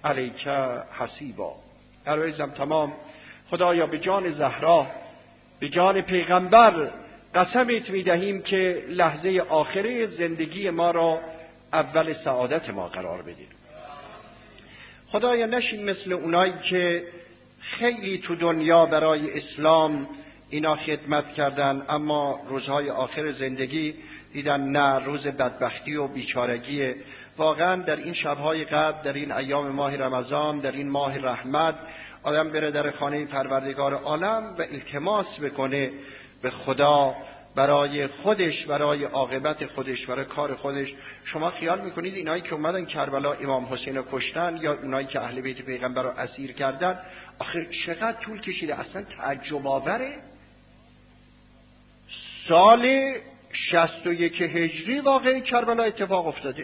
علیک حسیبا. عزیزم تمام، خدایا به جان زهرا، به جان پیغمبر قسمت میدهیم که لحظه آخره زندگی ما را اول سعادت ما قرار بدیم. خدایا نشین مثل اونایی که خیلی تو دنیا برای اسلام اینا خدمت کردن، اما روزهای آخر زندگی دیدن نه، روز بدبختی و بیچارگیه. واقعا در این شبهای قدر، در این ایام ماه رمضان، در این ماه رحمت، آدم بره در خانه پروردگار عالم و التماس بکنه به خدا برای خودش، برای عاقبت خودش، برای کار خودش. شما خیال میکنید اینایی که اومدن کربلا امام حسین رو کشتن یا اونایی که اهل بیت پیغمبر رو اسیر کردن، آخه چقدر طول کشیده؟ اصلا تعجب آوره. سال شصت و یک هجری واقعه کربلا اتفاق افتاده.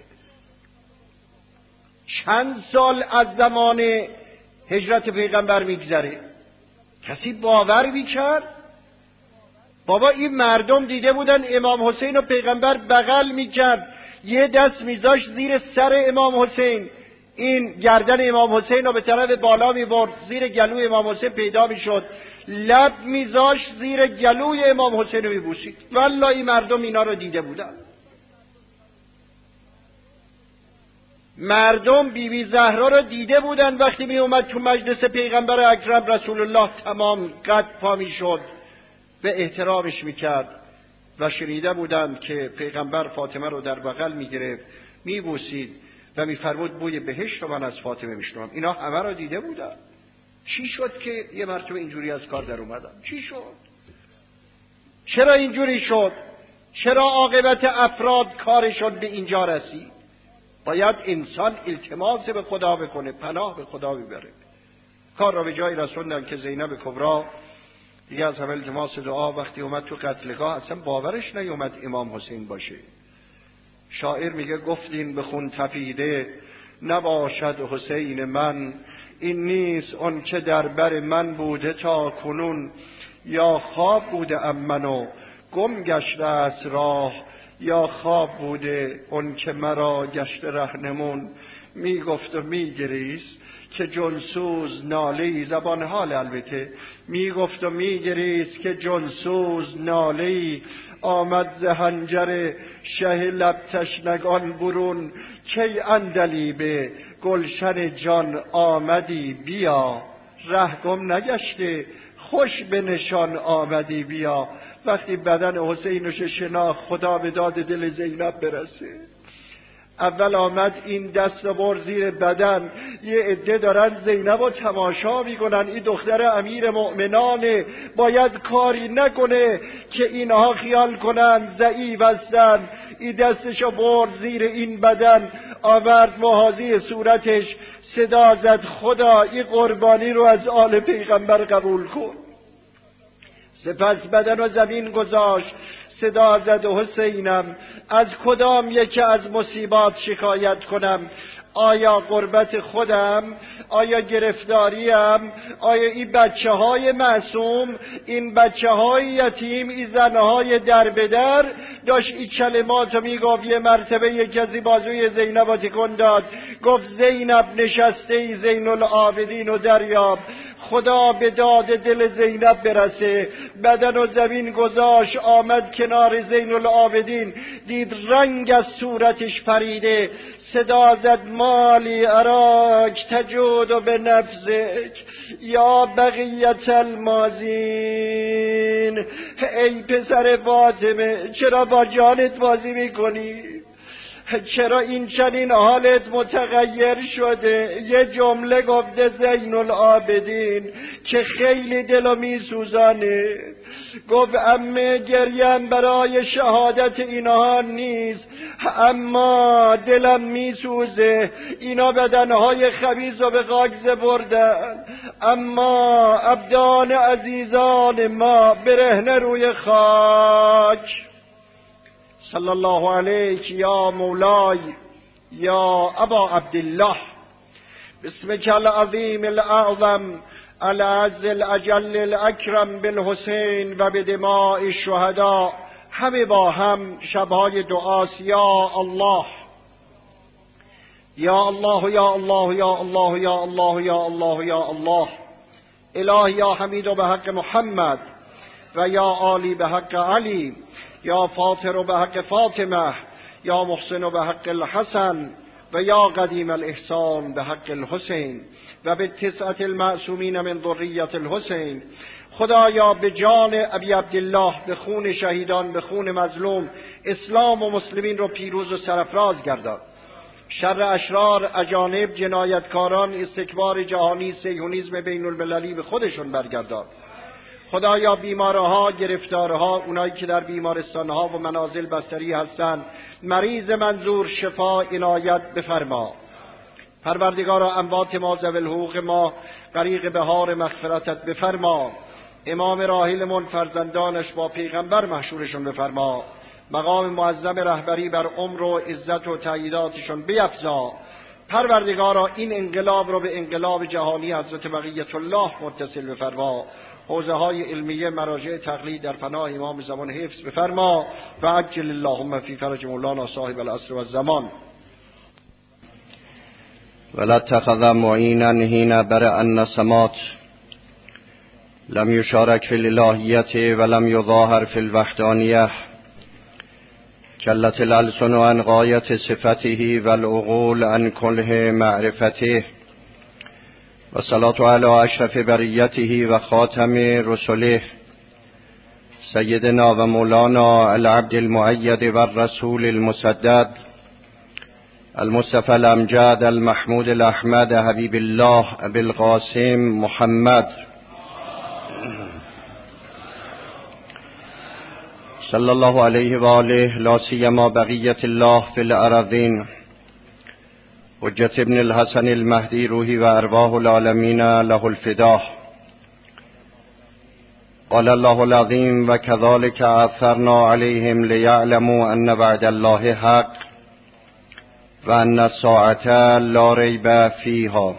چند سال از زمان هجرت پیغمبر میگذره. کسی باور میکرد؟ بابا این مردم دیده بودن امام حسین و پیغمبر بغل میکرد، یه دست میذاشت زیر سر امام حسین، این گردن امام حسین رو به طرف بالا میبرد، زیر گلوی امام حسین پیدا میشد، لب میذاشت زیر گلوی امام حسین رو میبوسید. والله این مردم اینا رو دیده بودن. مردم بی بی زهرا رو دیده بودن وقتی می اومد تو مجلس پیغمبر اکرم رسول الله، تمام قد پا می شد به احترامش میکرد و شنیده بودند که پیغمبر فاطمه رو در بغل میگرفت، میبوسید و میفرمود بوی بهشت رو من از فاطمه میشنوم. اینا همه رو دیده بودن. چی شد که یه مرتبه اینجوری از کار در اومدن؟ چی شد؟ چرا اینجوری شد؟ چرا عاقبت افراد کارشون به اینجا رسید؟ باید انسان التماس به خدا بکنه، پناه به خدا ببره. کار را به جایی رسوندن که زینب کبرا دیگه از همه التماس دعا وقتی اومد تو قتلگاه اصلا باورش نیومد امام حسین باشه. شاعر میگه گفتین به خون تپیده نباشد حسین من، این نیست اون که در بر من بوده تا کنون، یا خواب بوده ام منو گم گشته از راه، یا خواب بوده اون که مرا گشت رهنمون. میگفت و میگریست که جنسوز ناله‌ای، زبان حال البته، میگفت و میگریست که جنسوز ناله‌ای، آمد ز حنجر شه لب تشنگان برون، کی اندلیب گلشن جان آمدی بیا، ره گم نگشته خوش به نشان آمدی بیا. وقتی بدن حسینش شناخت خدا به داد دل زینب برسه. اول آمد این دست رو بر زیر بدن، یه عده دارن زینب رو تماشا میکنن، این دختر امیر مؤمنانه، باید کاری نکنه که اینها خیال کنن ضعیف هستن. این دستشو برد زیر این بدن، آورد محاذی صورتش، صدا زد خدا این قربانی رو از آل پیغمبر قبول کن. سپس بدن و زمین گذاشت، صدا زد حسینم از کدام یکی از مصیبات شکایت کنم؟ آیا غربت خودم؟ آیا گرفتاریم؟ آیا این بچه های معصوم، این بچه های یتیم، این زنهای در بدر؟ داشت این کلمات رو میگفت. یه مرتبه یک کسی بازوی زینب رو تکون داد، گفت زینب نشسته ای زین العابدین و دریاب. خدا به داد دل زینب برسه. بدن و زمین گذاشت، آمد کنار زین العابدین، دید رنگ از صورتش پریده، صدا زد مالی اراک تجود به نفسک یا بقیت المازین. ای پسر فاطمه چرا با جانت بازی میکنی؟ چرا این چنین حالت متغیر شده؟ یه جمله گفته زین العابدین که خیلی دلو میسوزانه. گفت امه گریم برای شهادت اینها نیست، اما دلم میسوزه. اینا بدنهای خبیث رو به غاگزه بردن، اما ابدان عزیزان ما برهنه روی خاک. صلی الله علیک یا مولای یا ابا عبدالله، بسمک العظیم الاعظم العز الاجل الاکرم بالحسین و بدماء الشهداء. همه با هم شبهای دعاست. یا الله یا الله یا الله یا الله یا الله یا الله یا الله. الهی یا حمید و به حق محمد و یا عالی به حق علی، یا فاطر و به حق فاطمه، یا محسن و به حق الحسن و یا قدیم الاحسان به حق الحسین و به تسعت المعصومین من ذریت الحسین. خدایا به جان ابی عبدالله، به خون شهیدان، به خون مظلوم، اسلام و مسلمین رو پیروز و سرفراز گردان. شر اشرار، اجانب، جنایتکاران، استکبار جهانی، صهیونیسم بین المللی به خودشون برگردان. خدایا بیمارها، گرفتارها، اونایی که در بیمارستانها و منازل بستری هستند، مریض منظور شفا عنایت بفرما. پروردگارا اموات ما، ذوی الحقوق ما، غریق بهار مغفرتت بفرما. امام راحلمون، فرزندانش با پیغمبر محشورشون بفرما. مقام معظم رهبری بر عمر و عزت و تأییداتشون بیفزا. پروردگارا این انقلاب رو به انقلاب جهانی حضرت بقیت الله متصل بفرما. حوزه های علمیه، مراجع تقلید در پناه امام زمان حفظ بفرما. و عجل اللهم فی فرج مولانا صاحب العصر و الزمان. ولا اتخذ معینا حین برأ النسمات، لم یشارک فی الالهیت ولم یظاهر فی الوحدانیه، کلت الالسن عن غایت صفته والعقول عن کنه معرفته. و صلاة علی اشرف بریته و خاتم رسله سیدنا و مولانا العبد المؤید و الرسول المسدد المصطفى الامجد المحمود الاحمد حبیب الله ابی القاسم محمد صلی الله علیه و آله، لا سیما بقیت الله فی الارضین، حجت ابن الحسن المهدی روحی و ارواح العالمین له الفداء. قال الله العظیم و كذلك اثرنا علیهم لیعلموا ان وعد الله حق و ان الساعة لا ریب فیها.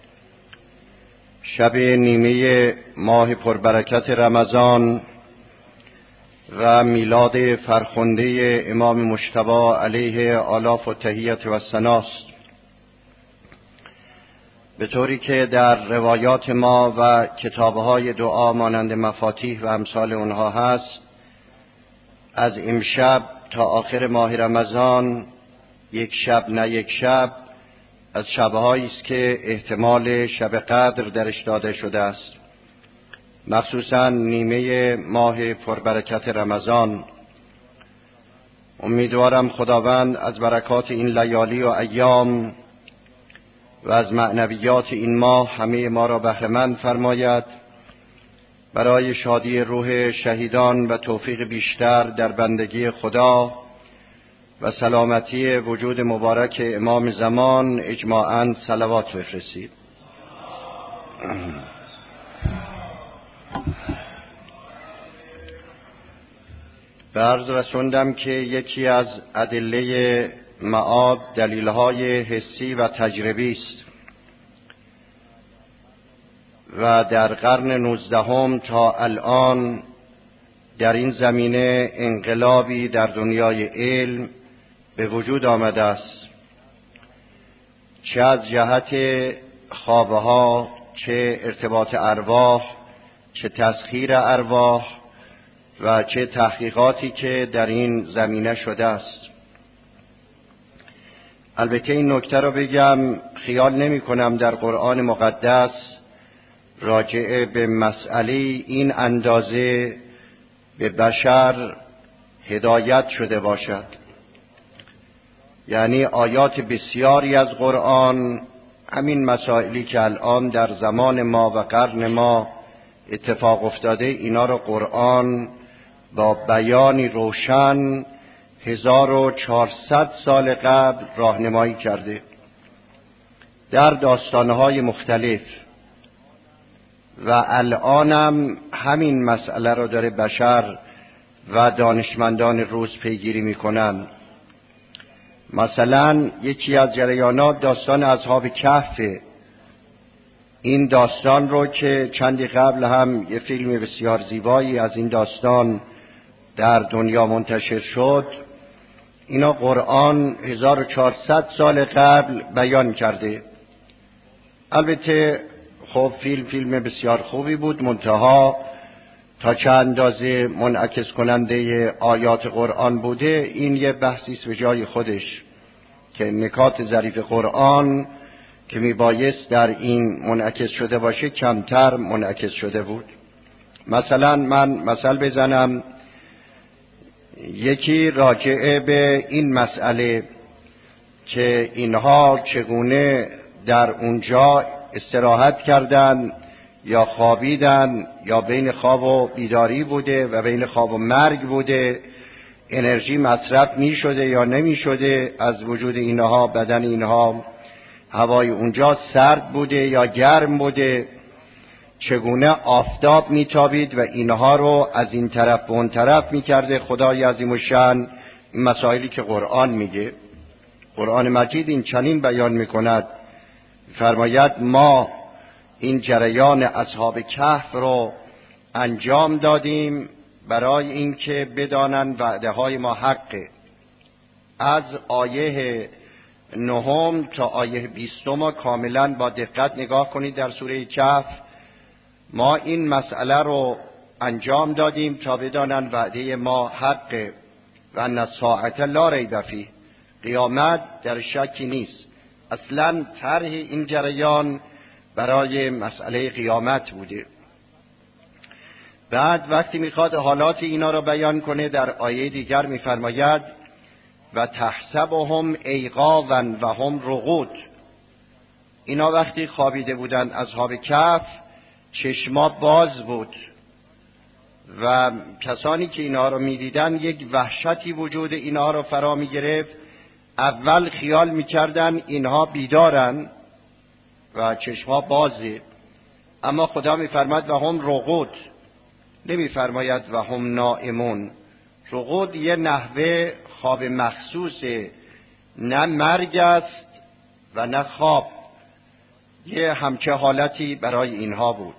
شب نیمه ماه پربرکت رمضان و میلاد فرخنده امام مجتبی علیه آلاف و تحیت و ثناست. به طوری که در روایات ما و کتابهای دعا مانند مفاتیح و امثال اونها هست، از امشب تا آخر ماه رمضان یک شب نه یک شب از شبهایی است که احتمال شب قدر درش داده شده است، مخصوصا نیمه ماه پربرکت رمضان. امیدوارم خداوند از برکات این لیالی و ایام و از معنویات این ماه همه ما را بهره‌مند فرماید، برای شادی روح شهیدان و توفیق بیشتر در بندگی خدا و سلامتی وجود مبارک امام زمان اجماعاً صلوات بفرستید. به عرض رسوندم که یکی از ادله معاد دلیل‌های حسی و تجربی است و در قرن نوزدهم تا الان در این زمینه انقلابی در دنیای علم به وجود آمده است، چه از جهت خوابها، چه ارتباط ارواح، چه تسخیر ارواح و چه تحقیقاتی که در این زمینه شده است. البته این نکته رو بگم، خیال نمی کنم در قرآن مقدس راجع به مسئله این اندازه به بشر هدایت شده باشد. یعنی آیات بسیاری از قرآن همین مسائلی که الان در زمان ما و قرن ما اتفاق افتاده، اینا رو قرآن با بیانی روشن هزار و چهارصد سال قبل راهنمایی کرده در داستانهای مختلف و الانم همین مسئله رو داره بشر و دانشمندان روز پیگیری میکنن. مثلا یکی از جریانات داستان اصحاب کهف. این داستان رو که چندی قبل هم یه فیلم بسیار زیبایی از این داستان در دنیا منتشر شد، اینا قرآن هزار و چهارصد سال قبل بیان کرده. البته خب فیلم فیلم بسیار خوبی بود، منتها تا چه اندازه منعکس کننده آیات قرآن بوده این یه بحثی است به جای خودش، که نکات ظریف قرآن که میبایست در این منعکس شده باشه کمتر منعکس شده بود. مثلا من مثال بزنم، یکی راجعه به این مسئله که اینها چگونه در اونجا استراحت کردن یا خوابیدن یا بین خواب و بیداری بوده و بین خواب و مرگ بوده، انرژی مصرف می شده یا نمی شده از وجود اینها، بدن اینها هوای اونجا سرد بوده یا گرم بوده، چگونه آفتاب میتابید و اینها رو از این طرف به اون طرف میکرده. خدای عظیم الشأن این مسائلی که قرآن میگه، قرآن مجید این چنین بیان میکند، فرماید ما این جریان اصحاب کهف رو انجام دادیم برای اینکه بدانن وعده های ما حقه. از آیه نهم تا آیه بیستم کاملا با دقت نگاه کنید در سوره کهف. ما این مسئله رو انجام دادیم تا بدانن وعده ما حقه و ان الساعة لا ریب فیه، قیامت در شکی نیست. اصلا طرح این جریان برای مسئله قیامت بوده. بعد وقتی میخواد حالات اینا رو بیان کنه در آیه دیگر میفرماید و تحسبهم ایقاظا و هم رقود. اینا وقتی خوابیده بودن اصحاب کهف چشما باز بود و کسانی که اینها رو میدیدن یک وحشتی وجود اینها رو فرا میگرفت. اول خیال میکردن اینها بیدارن و چشما بازه، اما خدا میفرماید و هم رقود، نمیفرماید و هم نائمون. رقود یه نحوه خواب مخصوصه، نه مرگ است و نه خواب، یه همچه حالتی برای اینها بود.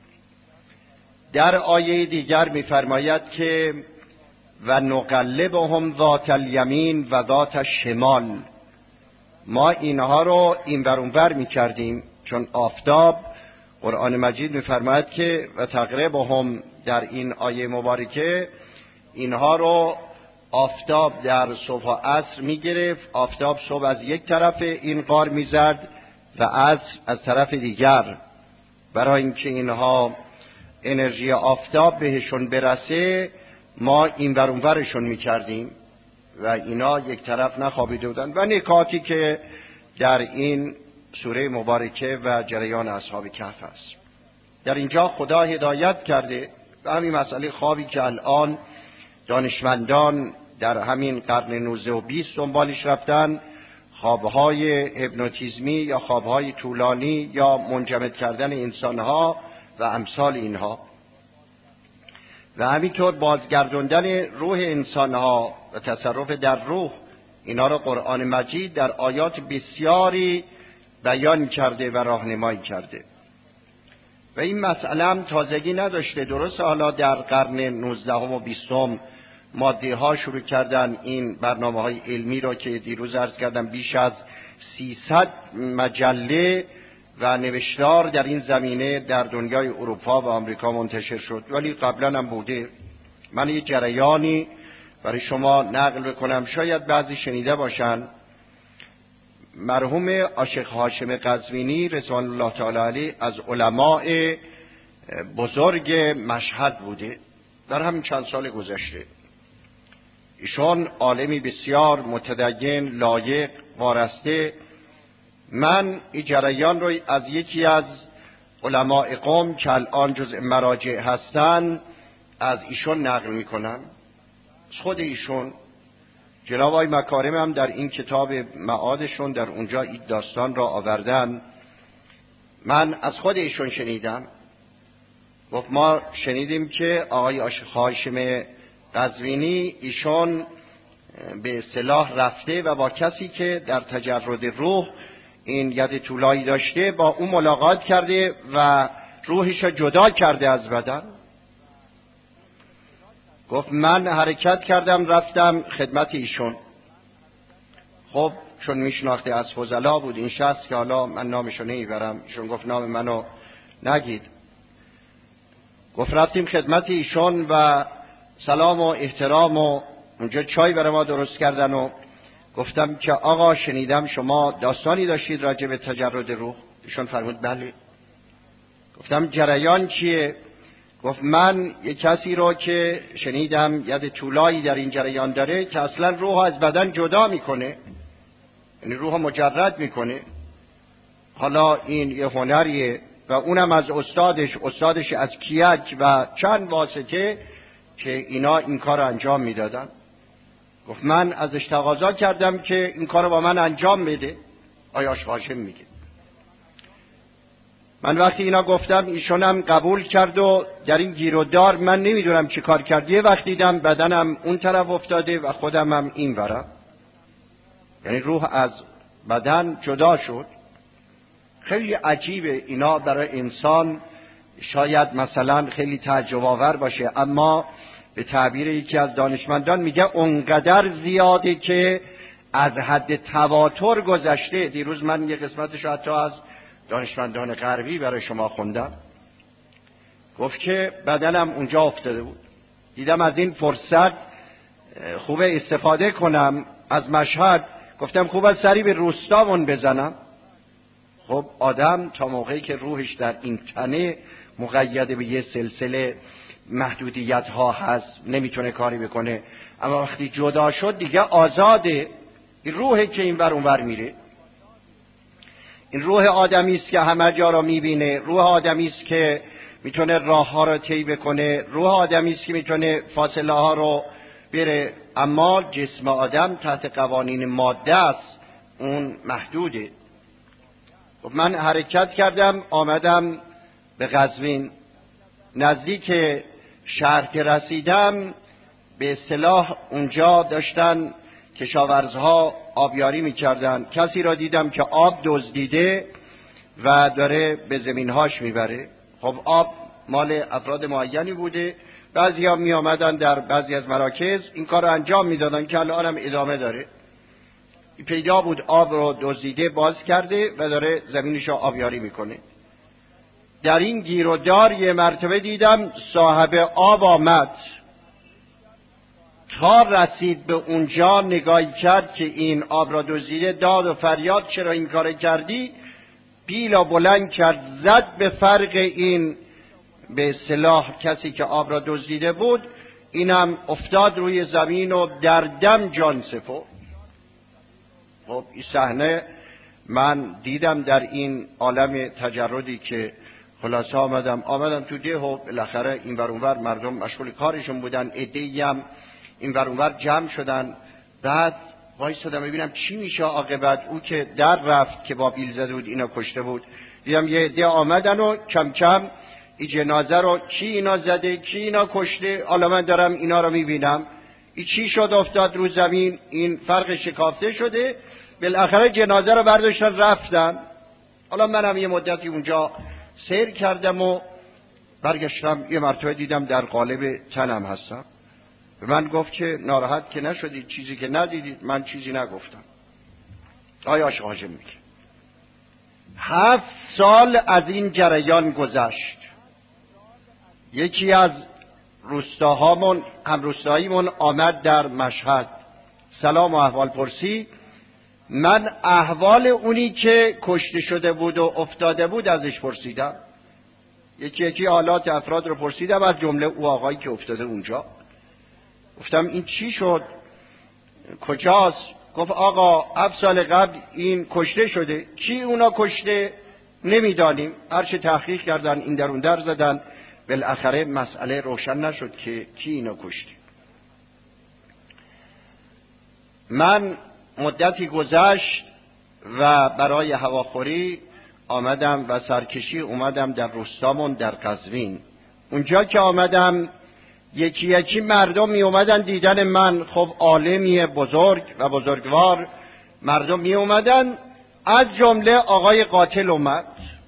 در آیه دیگر میفرماید که و نقلبهم ذات الیمین و ذات الشمال، ما اینها رو این ور اون ور میکردیم، چون آفتاب قرآن مجید میفرماید که و تقربهم در این آیه مبارکه اینها رو آفتاب در صبح و عصر میگرفت. آفتاب صبح از یک طرف این غار میزد و عصر از طرف دیگر، برای اینکه اینها انرژی آفتاب بهشون برسه ما این ور اون ورشون میکردیم و اینا یک طرف نخوابیده بودن. و نکاتی که در این سوره مبارکه و جریان اصحاب کهف است، در اینجا خدا هدایت کرده و همین مسئله خوابی که الان دانشمندان در همین قرن نوزده و بیست دنبالش رفتن، خوابهای هیپنوتیزمی یا خوابهای طولانی یا منجمد کردن انسانها و امثال اینها، و همینطور بازگرداندن روح انسانها و تصرف در روح، اینا را قرآن مجید در آیات بسیاری بیان کرده و راهنمایی کرده. و این مسئله هم تازگی نداشته. درست حالا در قرن نوزدهم و بیستم ماده ها شروع کردن این برنامه های علمی را که دیروز عرض کردم بیش از سیصد مجله و نوشتار در این زمینه در دنیای اروپا و آمریکا منتشر شد، ولی قبلا هم بوده. من یه جریانی برای شما نقل بکنم، شاید بعضی شنیده باشن. مرحوم عاشق هاشم قزوینی رضوان الله تعالی علیه از علماء بزرگ مشهد بوده در همین چند سال گذشته. ایشان عالمی بسیار متدین، لایق، وارسته. من این جریان رو از یکی از علماء قوم که الان جزء مراجع هستن از ایشون نقل میکنم. خود ایشون جناب آقای مکارم هم در این کتاب معادشون در اونجا این داستان را آوردن. من از خود ایشون شنیدم. گفت ما شنیدیم که آقای عاشق هاشم قزوینی ایشون به اصطلاح رفته و با کسی که در تجرد روح این ید طولایی داشته با اون ملاقات کرده و روحش را جدا کرده از بدن. گفت من حرکت کردم رفتم خدمت ایشون خب چون میشناخته از فضلا بود این شخص که حالا من نامشو نمیبرم، ایشون گفت نام منو نگید. گفت رفتیم خدمت ایشون و سلام و احترام و اونجا چای برای ما درست کردن و گفتم که آقا شنیدم شما داستانی داشتید راجع به تجرد روح. ایشون فرمود بله. گفتم جریان چیه؟ گفت من یک کسی رو که شنیدم ید طولایی در این جریان داره که اصلا روح از بدن جدا میکنه، یعنی روح مجرد میکنه. حالا این یه هنریه و اونم از استادش، استادش از کیک و چند واسطه که اینا این کار رو انجام میدادن. گفت من ازش تقاضا کردم که این کار رو با من انجام بده. آیاش هاشم میگه من وقتی اینا گفتم ایشونم قبول کرد و در این گیر و دار من نمیدونم چی کار کرد. یه وقت دیدم بدنم اون طرف افتاده و خودم هم این برم، یعنی روح از بدن جدا شد. خیلی عجیبه اینا برای انسان، شاید مثلا خیلی تعجب آور باشه، اما به تعبیر یکی از دانشمندان میگه اونقدر زیاده که از حد تواتر گذشته. دیروز من یه قسمتش حتی از دانشمندان غربی برای شما خوندم. گفت که بدنم اونجا افتاده بود، دیدم از این فرصت خوبه استفاده کنم از مشهد. گفتم خوبه سری به روستامون بزنم. خب آدم تا موقعی که روحش در این تنه مقید به یه سلسله محدودیت ها هست نمیتونه کاری بکنه، اما وقتی جدا شد دیگه آزاده. این روحه که این ور اون ور میره. این روح آدمی است که همه جا را میبینه، روح آدمی است که میتونه راه ها را طی بکنه، روح آدمی است که میتونه فاصله ها رو بره، اما جسم آدم تحت قوانین ماده است، اون محدوده. خب من حرکت کردم آمدم به قزوین. نزدیک شهر که رسیدم به اصطلاح اونجا داشتن کشاورزها آبیاری میکردن. کسی را دیدم که آب دزدیده و داره به زمینهاش میبره. خب آب مال افراد معینی بوده، بعضی ها می آمدن در بعضی از مراکز این کار رو انجام میدادن که الان هم ادامه داره. پیدا بود آب رو دزدیده باز کرده و داره زمینش رو آبیاری میکنه. در این گیر و دار یه مرتبه دیدم صاحب آب آمد، تا رسید به اونجا نگاهی کرد که این آب را دزدیده، داد و فریاد چرا این کار کردی؟ بیلا بلند کرد زد به فرق این به اصطلاح کسی که آب را دزدیده بود، اینم افتاد روی زمین و در دم جان سپرد. خب این صحنه من دیدم در این عالم تجردی که خلاصه آمدم آمدم تو ده و بالاخره این ور اون ور مردم مشغول کارشون بودن، عده‌ای هم این ور اون ور جمع شدن. بعد وایسادم ببینم چی میشه عاقبت. او که در رفت که با بیل زده بود اینا کشته بود، دیدم یه عده آمدن و کم کم این جنازه رو کی اینا زده کی اینا کشته. حالا من دارم اینا رو میبینم این چی شد افتاد رو زمین، این فرق شکافته شده. بالاخره جنازه رو برداشتن رفتن. حالا منم یه مدتی اونجا سیر کردم و برگشتم یه مرتبه دیدم در قالب تنم هستم. به من گفت که ناراحت که نشدید، چیزی که ندیدید. من چیزی نگفتم. آیا شاهجه میگه هفت سال از این جریان گذشت. یکی از روستاهامون هم روستاییمون آمد در مشهد، سلام و احوال پرسی. من احوال اونی که کشته شده بود و افتاده بود ازش پرسیدم، یکی یکی حالات افراد رو پرسیدم، از جمله او آقایی که افتاده اونجا. گفتم این چی شد؟ کجاست؟ گفت آقا هفت سال قبل این کشته شده. کی اونا کشته؟ نمیدانیم. هرچه تحقیق کردن این در اون در زدن، بالاخره مسئله روشن نشد که کی اینا کشته. من مدتی گذشت و برای هواخوری آمدم و سرکشی اومدم در روستامون در قزوین. اونجا که آمدم یکی یکی مردم می اومدن دیدن من. خب عالمی بزرگ و بزرگوار مردم می اومدن، از جمله آقای قاتل اومد.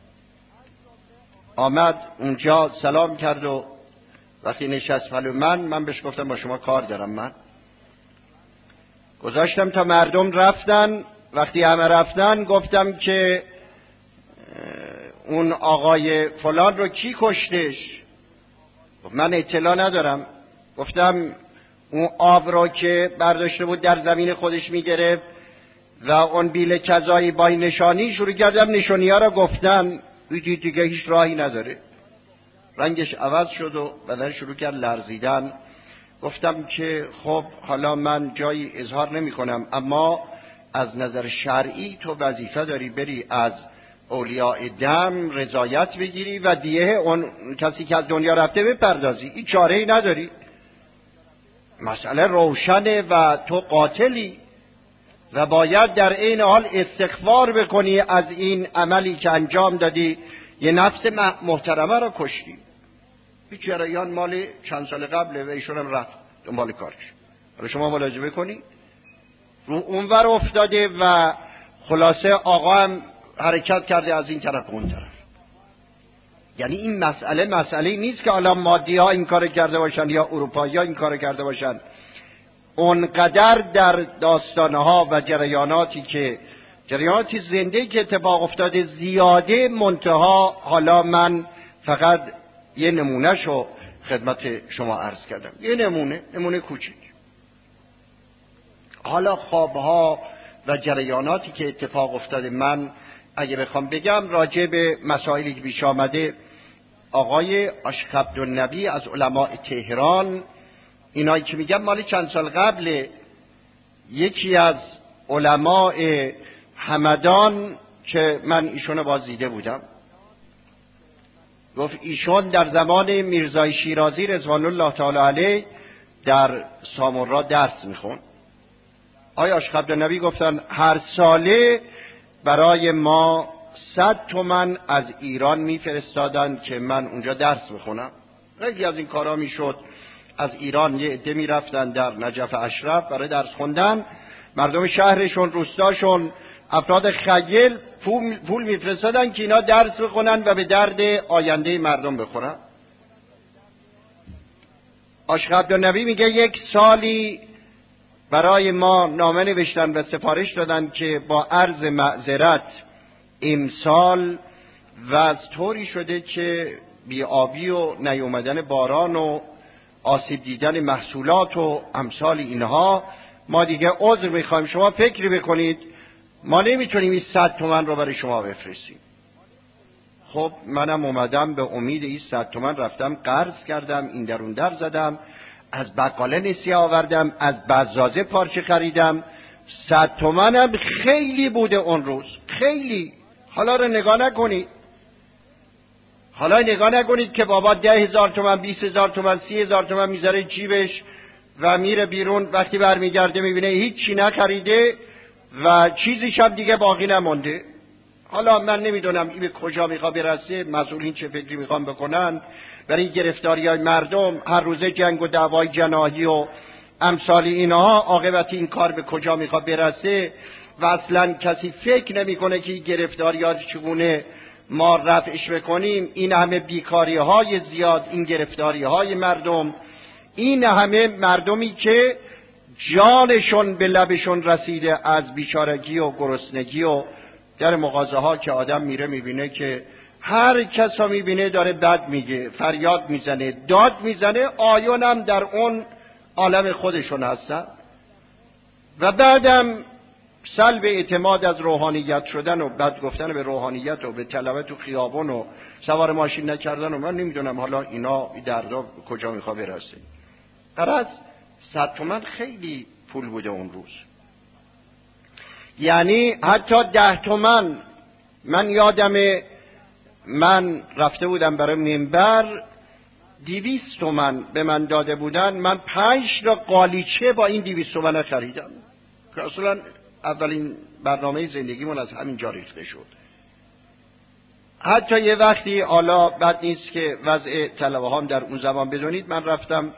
آمد اونجا سلام کرد و وقتی نشست پلو من من بهش گفتم با شما کار دارم. من گذاشتم تا مردم رفتن. وقتی همه رفتن گفتم که اون آقای فلان رو کی کشتش؟ من اطلاع ندارم. گفتم اون آب رو که برداشته بود در زمین خودش میگرفت و اون بیل کذایی با این نشانی شروع کردم نشانی ها رو گفتن. دیگه دیگه هیچ راهی نداره. رنگش عوض شد و بدن شروع کرد لرزیدن. گفتم که خب حالا من جایی اظهار نمی کنم، اما از نظر شرعی تو وظیفه داری بری از اولیاء دم رضایت بگیری و دیه اون کسی که از دنیا رفته بپردازی. این چاره ای نداری. مسئله روشنه و تو قاتلی و باید در این حال استغفار بکنی از این عملی که انجام دادی. یه نفس محترمه را کشتی. این جریان مال چند سال قبله و ایشون هم رفت دنبال کارش. حالا شما ملاحظه کنی رو اونور افتاده و خلاصه آقا هم حرکت کرده از این طرف اون طرف. یعنی این مسئله مسئله نیست که الان مادی ها این کار کرده باشن یا اروپایی ها این کار کرده باشن. اونقدر در داستانها و جریاناتی که جریاناتی زنده که اتفاق افتاده زیاده. منتها حالا من فقط یه نمونهشو خدمت شما عرض کردم. یه نمونه نمونه کوچیک. حالا خوابها و جریاناتی که اتفاق افتاده، من اگه بخوام بگم راجع به مسائلی که پیش آمده، آقای عاشق عبدالنبی از علماء تهران، اینایی که میگم مال چند سال قبل، یکی از علماء همدان که من ایشون باز دیده بودم، گفت ایشون در زمان میرزای شیرازی رضوان الله تعالی علیه در سامورا درس میخون. آقای عاشق عبدالنبی گفتن هر ساله برای ما صد تومن از ایران میفرستادن که من اونجا درس بخونم. خیلی از این کارا میشد. از ایران یه عده میرفتن در نجف اشرف برای درس خوندن. مردم شهرشون، روستاشون، افراد خیل پول, پول میفرستادن که اینا درس بخونن و به درد آینده مردم بخورن. عاشق عبدالنبی میگه یک سالی برای ما نامه نوشتن و سفارش دادن که با عرض معذرت امسال وضع طوری شده که بی‌آبی و نیومدن باران و آسیب دیدن محصولات و امثال اینها، ما دیگه عذر میخوایم، شما فکری بکنید، ما نمیتونیم این صد تومن رو برای شما بفرستیم. خب منم اومدم به امید این صد تومن، رفتم قرض کردم، این در اون در زدم، از بقاله نسیه آوردم، از بزازه پارچه خریدم. صد تومنم خیلی بوده اون روز، خیلی. حالا رو نگاه نکنید، حالا نگاه نکنید که بابا ده هزار تومن، بیس هزار تومن، سی هزار تومن میذاره جیبش و میره بیرون، وقتی برمیگرده میبینه هیچی نخریده و چیزیش هم دیگه باقی نمونده. حالا من نمیدونم این به کجا میخواد برسه، مسئولین چه فکری میخوان بکنن برای گرفتاری های مردم، هر روزه جنگ و دعوای جناحی و امثال اینها. عاقبت این کار به کجا میخواد برسه و اصلا کسی فکر نمیکنه که این گرفتاری ها چگونه ما رفعش بکنیم. این همه بیکاری های زیاد، این گرفتاری های مردم، این همه مردمی که جانشون به لبشون رسیده از بیچارگی و گرسنگی و در مغازه ها که آدم میره میبینه که هر کس ها میبینه داره بد میگه، فریاد میزنه، داد میزنه، آیون هم در اون عالم خودشون هستن و بعدم سلب اعتماد از روحانیت شدن و بد گفتن به روحانیت و به طلبه تو خیابون و سوار ماشین نکردن و من نمیدونم حالا اینا دردا کجا میخواد برسه. قرص صد تومن خیلی پول بوده اون روز. یعنی حتی ده تومن، من یادمه من رفته بودم برای منبر، دیویست تومن به من داده بودن، من پنج تا قالیچه با این دیویست تومن خریدم که اصلا اولین برنامه زندگیمون از همین جا ریخته شد. حتی یه وقتی، حالا بد نیست که وضع طلبه هام در اون زمان بدونید، من رفتم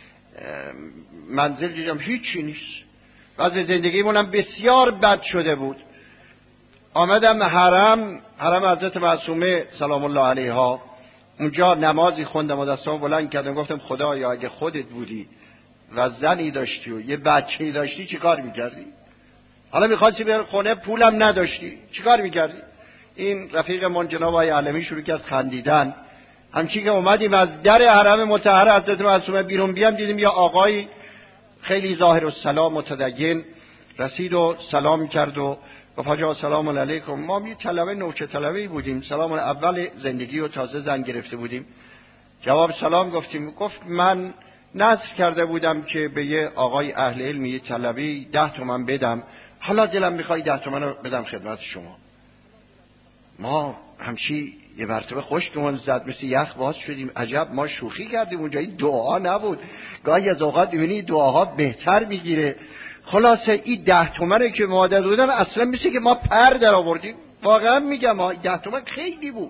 منزل دیدم هیچی نیست، وضع زندگیمونم بسیار بد شده بود. آمدم حرم، حرم حضرت معصومه سلام الله علیها، اونجا نمازی خوندم و دستامو بلند کردم، گفتم خدایا اگه خودت بودی و زنی داشتی و یه بچه‌ای داشتی چی کار میکردی؟ حالا میخواستی بری خونه پولم نداشتی چی کار میکردی؟ این رفیقمون جناب آقای علمی شروع کرد خندیدن. همچی که اومدیم از در حرم مطهر حضرت معصومه بیرون بیام دیدیم یا آقای خیلی ظاهر السلام متدین رسید و سلام کرد و گفت حاجی سلام علیکم. ما می طلبه نوچه طلبه‌ای بودیم، سلام اول زندگی و تازه زن گرفته بودیم. جواب سلام گفتیم. گفت من نذر کرده بودم که به یه آقای اهل علمی یه طلبی ده تومن بدم، حالا دلم میخوای ده تومن رو بدم خدمت شما. ما همچی یه مرتبه خوشمون زد، مثل یخ باز شدیم. عجب ما شوخی کردیم اونجا، این دعا نبود. گاهی از اوقات میبینی دعاها بهتر میگیره. خلاصه این ده تومنه که ما داده بودن اصلا مثل که ما پر در آوردیم. واقعا میگم ما ده تومن خیلی بود،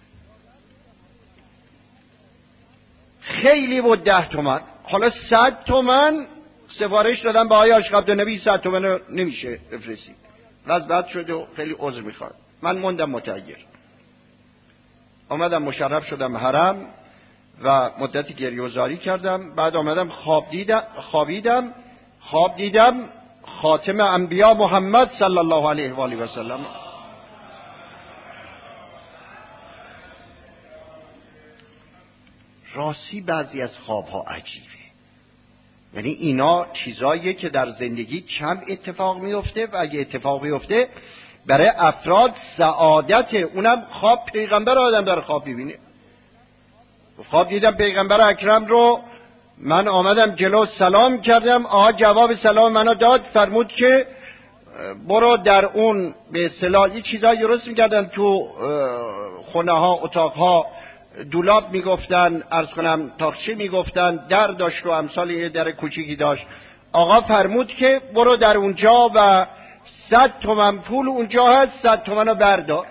خیلی بود ده تومن. حالا صد تومن سفارش دادن به آقای عاشق عبدالنبی، صد تومن رو نمیشه بفرستید. وضع بد شد و خیلی عذر میخواد. من موندم متحیر. آمدم مشرف شدم حرم و مدتی گریه و زاری کردم. بعد آمدم خواب دیدم خوابیدم خواب دیدم خاتم انبیا محمد صلی الله علیه و آله و سلم. راستی بعضی از خوابها عجیبه. یعنی اینا چیزاییه که در زندگی کم اتفاق میفته و اگه اتفاق میفته برای افراد سعادت. اونم خواب پیغمبر آدم در خواب ببینه. خواب دیدم پیغمبر اکرم رو، من آمدم جلو سلام کردم، آقا جواب سلام منو داد، فرمود که برو در اون به اصطلاح یه چیزایی درست میکردن تو خونه ها اتاق ها، دولاب میگفتن، عرض کنم تاقچه میگفتن، در داشت و امثال یه در کوچیکی داشت. آقا فرمود که برو در اونجا و صد تومن پول اونجا هست، صد تومن رو بردار.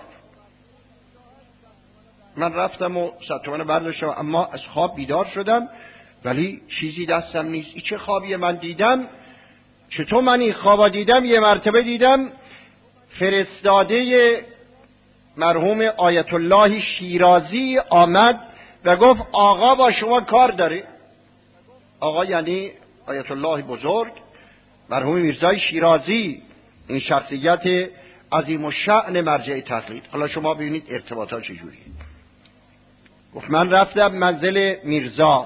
من رفتم و صد تومن رو برداشتم، اما از خواب بیدار شدم ولی چیزی دستم نیست. این چه خوابیه من دیدم؟ چطور من این خوابا دیدم؟ یه مرتبه دیدم فرستاده مرحوم آیت الله شیرازی آمد و گفت آقا با شما کار داره. آقا یعنی آیت الله بزرگ مرحوم میرزای شیرازی، این شخصیت عظیم الشأن مرجع تقلید. حالا شما ببینید ارتباطات چجوریه. گفت من رفتم منزل میرزا،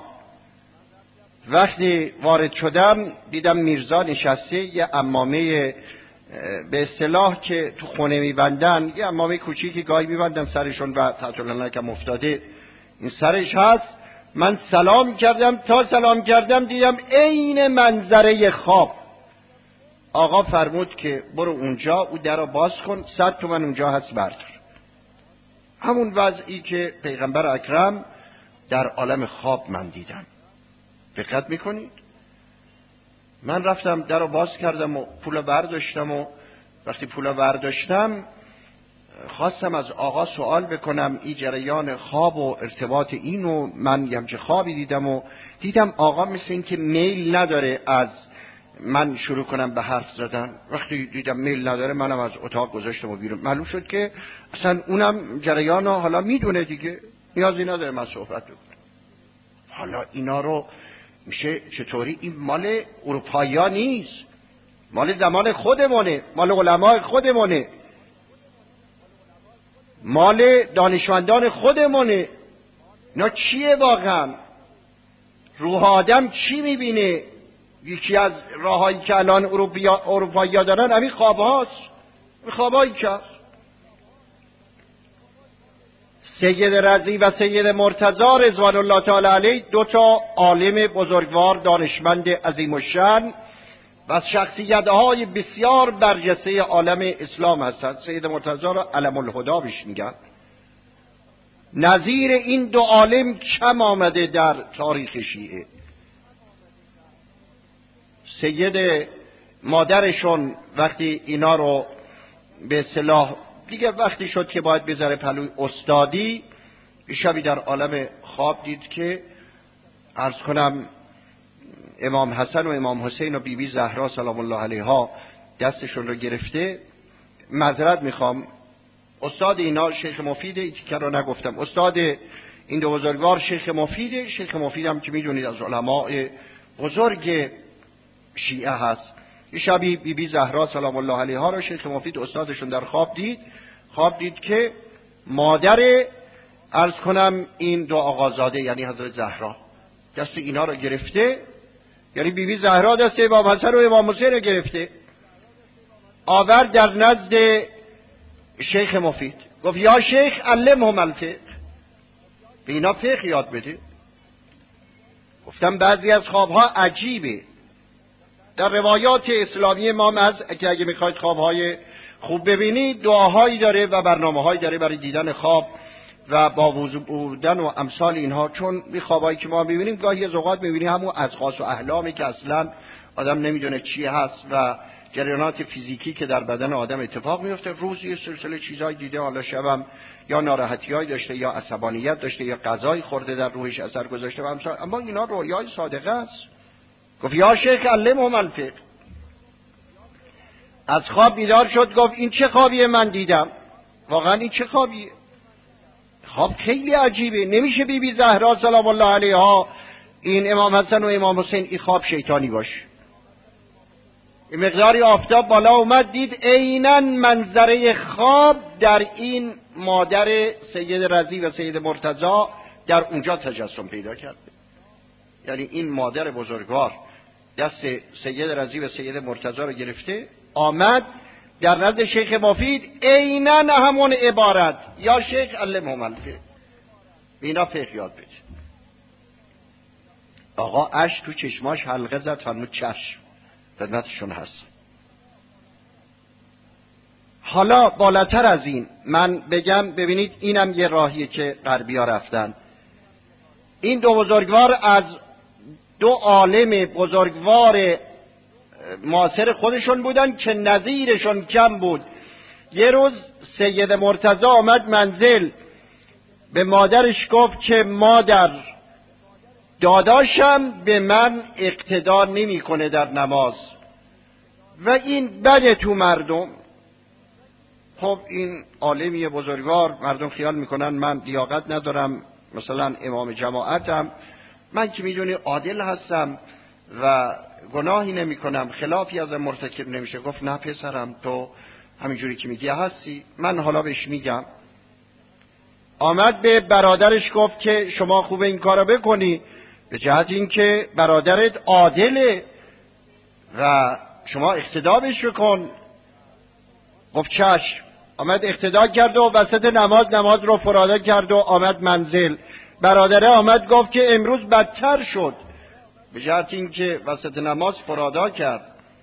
وقتی وارد شدم دیدم میرزا نشسته، یه عمامه به اصطلاح که تو خونه میبندن، یه عمامه کوچیکی گاهی میبندن سرشون و تحت العنکم افتاده این سرش هست. من سلام کردم، تا سلام کردم دیدم عین منظره خواب. آقا فرمود که برو اونجا او در رو باز کن، صد تومن اونجا هست بردار. همون وضعی که پیغمبر اکرم در عالم خواب من دیدم. دقت میکنید؟ من رفتم در رو باز کردم و پول برداشتم و وقتی پول برداشتم خواستم از آقا سوال بکنم این جریان خواب و ارتباط این و من یه همچه خوابی دیدم و دیدم آقا مثل این که میل نداره از من شروع کنم به حرف زدن. وقتی دیدم میل نداره منم از اتاق گذاشتم و بیرون. معلوم شد که اصلا اونم جریان حالا میدونه دیگه، نیازی نداره من صحبت بکنم. حالا اینا رو میشه چطوری؟ این مال اروپایی ها نیست، مال زمان خودمونه، مال علمای خودمونه، مال دانشمندان خودمونه. اینا چیه واقعا؟ روح آدم چی میبینه؟ یکی از راهایی که الان اروپایی ها دارن همین خواب هاست، این خواب هایی که هست. سید رضی و سید مرتضی رضوان الله تعالی علیه دو تا عالم بزرگوار دانشمند عظیم الشأن و از شخصیت‌های بسیار برجسته عالم اسلام هستند. سید مرتضی را علم الهدی بهش میگن. نظیر این دو عالم کم آمده در تاریخ شیعه. سید مادرشون وقتی اینا رو به اصطلاح دیگه وقتی شد که باید بذاره پلوی استادی، شبی در عالم خواب دید که عرض کنم امام حسن و امام حسین و بیبی زهرا سلام الله علیها دستشون رو گرفته. معذرت میخوام، استاد اینا شیخ مفیده، این که رو نگفتم. استاد این دو بزرگوار شیخ مفیده. شیخ مفید هم که میدونید از علماء بزرگ شیعه هست. یه شبی بی بی زهرا سلام الله علیها رو شیخ مفید استادشون در خواب دید. خواب دید که مادر عرض کنم این دو آقازاده یعنی حضرت زهرا دست اینا رو گرفته، یعنی بی بی زهرا دست امام حسن و امام حسین رو گرفته، آورد در نزد شیخ مفید. گفت یا شیخ علمهم الفقه، به اینا فقه یاد بده. گفتم بعضی از خوابها عجیبه. در روایات اسلامی ما هست که اگه میخواید خوابهای خوب ببینید دعاهایی داره و برنامه‌هایی داره برای دیدن خواب و با وضو بودن و امثال اینها. چون این خوابایی که ما میبینیم گاهی از اوقات میبینیم همون اذقاص و احلامی که اصلا آدم نمیدونه چی هست و جریانات فیزیکی که در بدن آدم اتفاق میفته. روزی یه سلسله چیزایی دیده، حالا شبم یا ناراحتیایی داشته یا عصبانیت داشته یا غذایی خورده در روحش اثر گذاشته و امثال. اما اینا رویای صادقه است. گفت یا شیخ علمهم الفقه. از خواب بیدار شد، گفت این چه خوابیه من دیدم؟ واقعا این چه خوابیه؟ خواب خیلی عجیبه. نمیشه بی بی زهرا سلام الله علیها این امام حسن و امام حسین این خواب شیطانی باشه. این مقداری آفتاب بالا اومد، دید عیناً منظره خواب در این مادر سید رضی و سید مرتضی در اونجا تجسم پیدا کرده. یعنی این مادر بزرگوار دست سید رضی و سید مرتضی رو گرفته، آمد در نزد شیخ مفید عیناً همون عبارت یا شیخ علمهم الفقه، اینا فقه یاد بده. آقا اش تو چشماش حلقه زد، فرمود چشم، خدمتشون هست. حالا بالاتر از این من بگم، ببینید اینم یه راهیه که غربی‌ها رفتن. این دو بزرگوار از دو عالم بزرگوار معاصر خودشون بودن که نظیرشون کم بود. یه روز سید مرتضی آمد منزل، به مادرش گفت که مادر، داداشم به من اقتدا نمیکنه در نماز و این بده تو مردم. خب این عالمی بزرگوار، مردم خیال میکنن من لیاقت ندارم، مثلا امام جماعتم، من که میدونی عادل هستم و گناهی نمی کنم، خلافی از مرتکب نمیشه. گفت نه پسرم، تو همینجوری که میگی هستی، من حالا بهش میگم. آمد به برادرش گفت که شما خوبه این کارو بکنی، به جهت اینکه برادرت عادله و شما اقتدا بهش بکن. گفت چشم. آمد اقتدا کرد و وسط نماز نماز رو فرادا کرد و آمد منزل. برادره آمد گفت که امروز بدتر شد، به جهت اینکه وسط نماز فرادا کرد.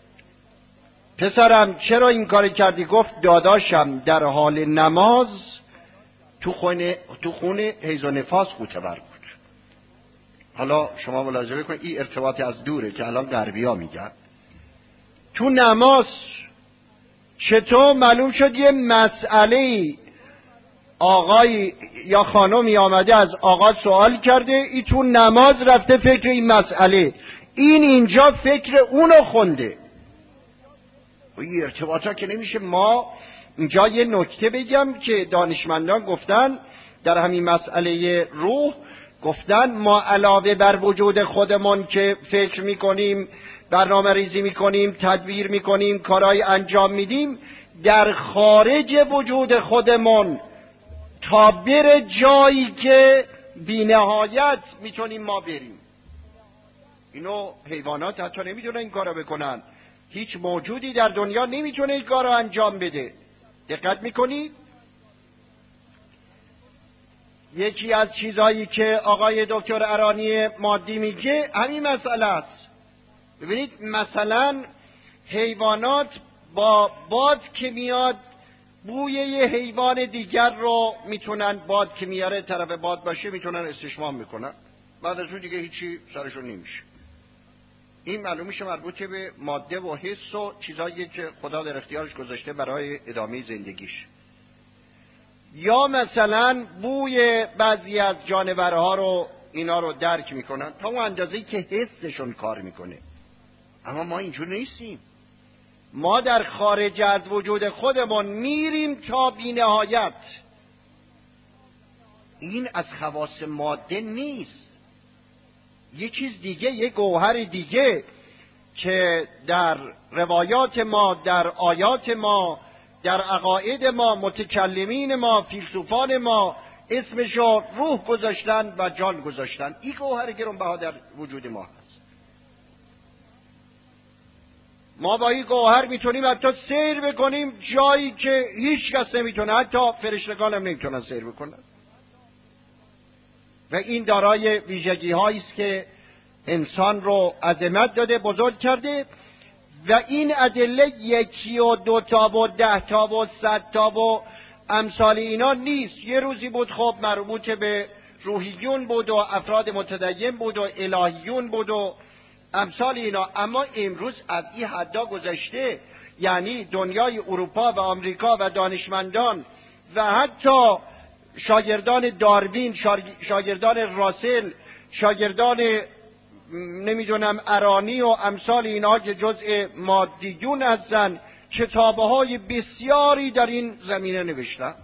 پسرم چرا این کار کردی؟ گفت داداشم در حال نماز تو خونه تو خونه حیض و نفاس قوطه‌ور بود. حالا شما ملاحظه کنید این ارتباط از دوره که الان غربی‌ها میگن. تو نماز چطور معلوم شد یه مسئله آقای یا خانمی آمده از آقا سوال کرده، ای تو نماز رفته فکر این مسئله، این اینجا فکر اونو خونده. این ارتباطا که نمیشه. ما اینجا یه نکته بگم که دانشمندان گفتن در همین مسئله روح، گفتن ما علاوه بر وجود خودمون که فکر میکنیم، برنامه ریزی میکنیم، تدبیر میکنیم، کارهای انجام میدیم، در خارج وجود خودمون تا بره جایی که بی نهایت میتونیم ما بریم. اینو حیوانات حتی نمیتونن این کارو بکنن. هیچ موجودی در دنیا نمیتونه این کارو انجام بده. دقت میکنید؟ یکی از چیزایی که آقای دکتر ارانی مادی میگه همین مسئله است. ببینید مثلا حیوانات با باد که میاد بوی یه حیوان دیگر رو میتونن، باد که میاره طرف باد باشه، میتونن استشمام میکنن، بعد از اون دیگه هیچی سرشون نمیشه. این معلوم میشه مربوط به ماده و حس و چیزایی که خدا در اختیارش گذاشته برای ادامه زندگیش. یا مثلا بوی بعضی از جانورها رو اینا رو درک میکنن تا اون اندازه‌ای که حسشون کار میکنه. اما ما اینجور نیستیم. ما در خارج از وجود خودمون میریم تا بی نهایت. این از خواص ماده نیست. یه چیز دیگه، یه گوهر دیگه که در روایات ما، در آیات ما، در عقاید ما، متکلمین ما، فیلسوفان ما اسمشو روح گذاشتن و جان گذاشتن. این گوهر گرانبها در وجود ما هست. ما با این گوهر میتونیم حتی سیر بکنیم جایی که هیچ کس نمیتونه، حتی فرشتگان هم نمیتونن سیر بکنن. و این دارای ویژگی هایی است که انسان رو عظمت داده، بزرگ کرده. و این ادله یکی و دو تا و ده تا و صد تا و امثال اینا نیست. یه روزی بود خب مربوط به روحیون بود و افراد متدین بود و الهیون بود و امثال اینا، اما امروز از این حدا گذشته. یعنی دنیای اروپا و آمریکا و دانشمندان و حتی شاگردان داروین، شاگردان راسل، شاگردان نمیدونم ارانی و امثال اینا که جزء مادیون هستن، کتابه های بسیاری در این زمینه نوشتن.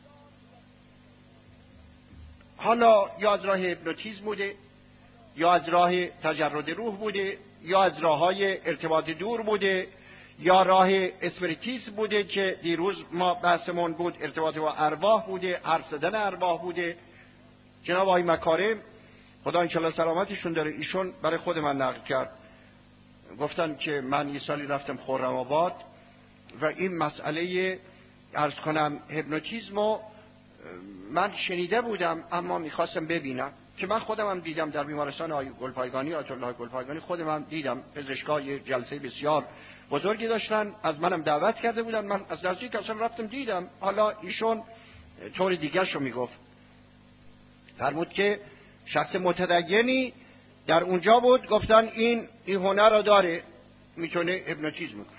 حالا یا از راه هیپنوتیزم بوده، یا از راه تجرد روح بوده، یا از راه های ارتباط دور بوده، یا راه اسپریتیسم بوده که دیروز ما بحثمون بود، ارتباط با ارواح بوده، حرف زدن ارواح بوده. جناب آقای مکارم خدا انشالله سلامتشون داره، ایشون برای خود من نقل کرد، گفتن که من یه سالی رفتم خرم آباد و این مسئله عرض کنم هیپنوتیزم رو من شنیده بودم اما میخواستم ببینم، که من خودم هم دیدم در بیمارستان آقای گلپایگانی، آیت الله گلپایگانی، خودم هم دیدم پزشکا یه جلسه بسیار بزرگی داشتن، از منم دعوت کرده بودن، من از نزدیک اصلا رفتم دیدم. حالا ایشون طور دیگه شو میگفت، فرمود که شخص متدینی در اونجا بود، گفتن این این هنر رو داره، میتونه هیپنوتیزم کنه.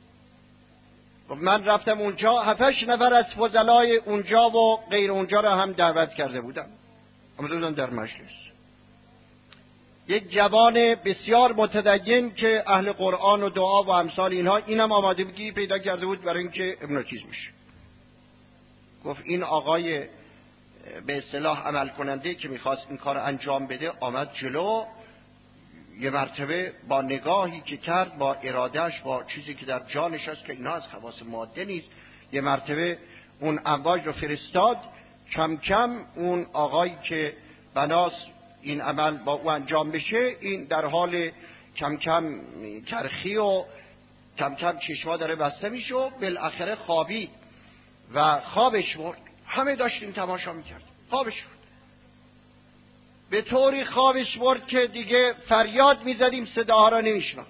من رفتم اونجا، هفتش نفر از فضلای اونجا و غیر اونجا را هم دعوت کرده بودم، آمده بودن در مجلس. یک جوان بسیار متدین که اهل قرآن و دعا و امثال اینها، اینم آمادگی پیدا کرده بود برای اینکه هیپنوتیزم میشه. گفت این آقای به اصطلاح عمل کننده که میخواست این کار انجام بده آمد جلو، یه مرتبه با نگاهی که کرد، با ارادهش، با چیزی که در جانش هست که اینا از خواص ماده نیست، یه مرتبه اون امواج رو فرستاد. کم کم اون آقایی که بناس این عمل با او انجام بشه، این در حال کم کم کرخی و کم کم چشما داره بسته میشه و بالاخره خوابید و خوابش برد. همه داشتیم تماشا میکرد، خوابش برد. به طوری خوابش برد که دیگه فریاد میزدیم صداها را نمیشنم.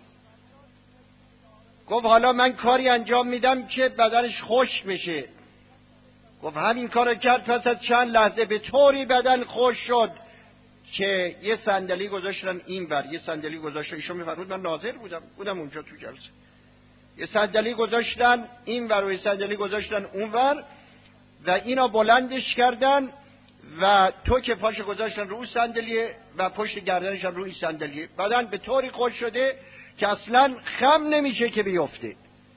گفت حالا من کاری انجام میدم که بدنش خشک بشه. گفت همین کارو کرد، پس از چند لحظه به طوری بدن خشک شد که یه صندلی گذاشتن این ور، یه صندلی گذاشتن، ایشون میفرمود من ناظر بودم بودم اونجا تو جلسه، یه صندلی گذاشتن این ور و یه صندلی گذاشتن اون ور و اینا بلندش کردن و تو که پاشو گذاشتن روی صندلیه و پشت گردنش هم روی صندلیه. بدن به طوری خشک شده که اصلا خم نمیشه که بیفته.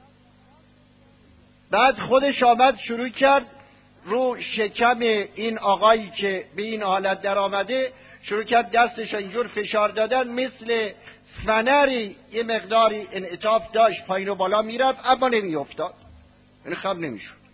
بعد خودش آمد شروع کرد رو شکم این آقایی که به این حالت در آمده، شروع کرد دستش اینجور فشار دادن، مثل فنری یه مقداری انعطاف داشت، پایین و بالا میرفت اما نمیافتاد، یعنی خم نمیشد.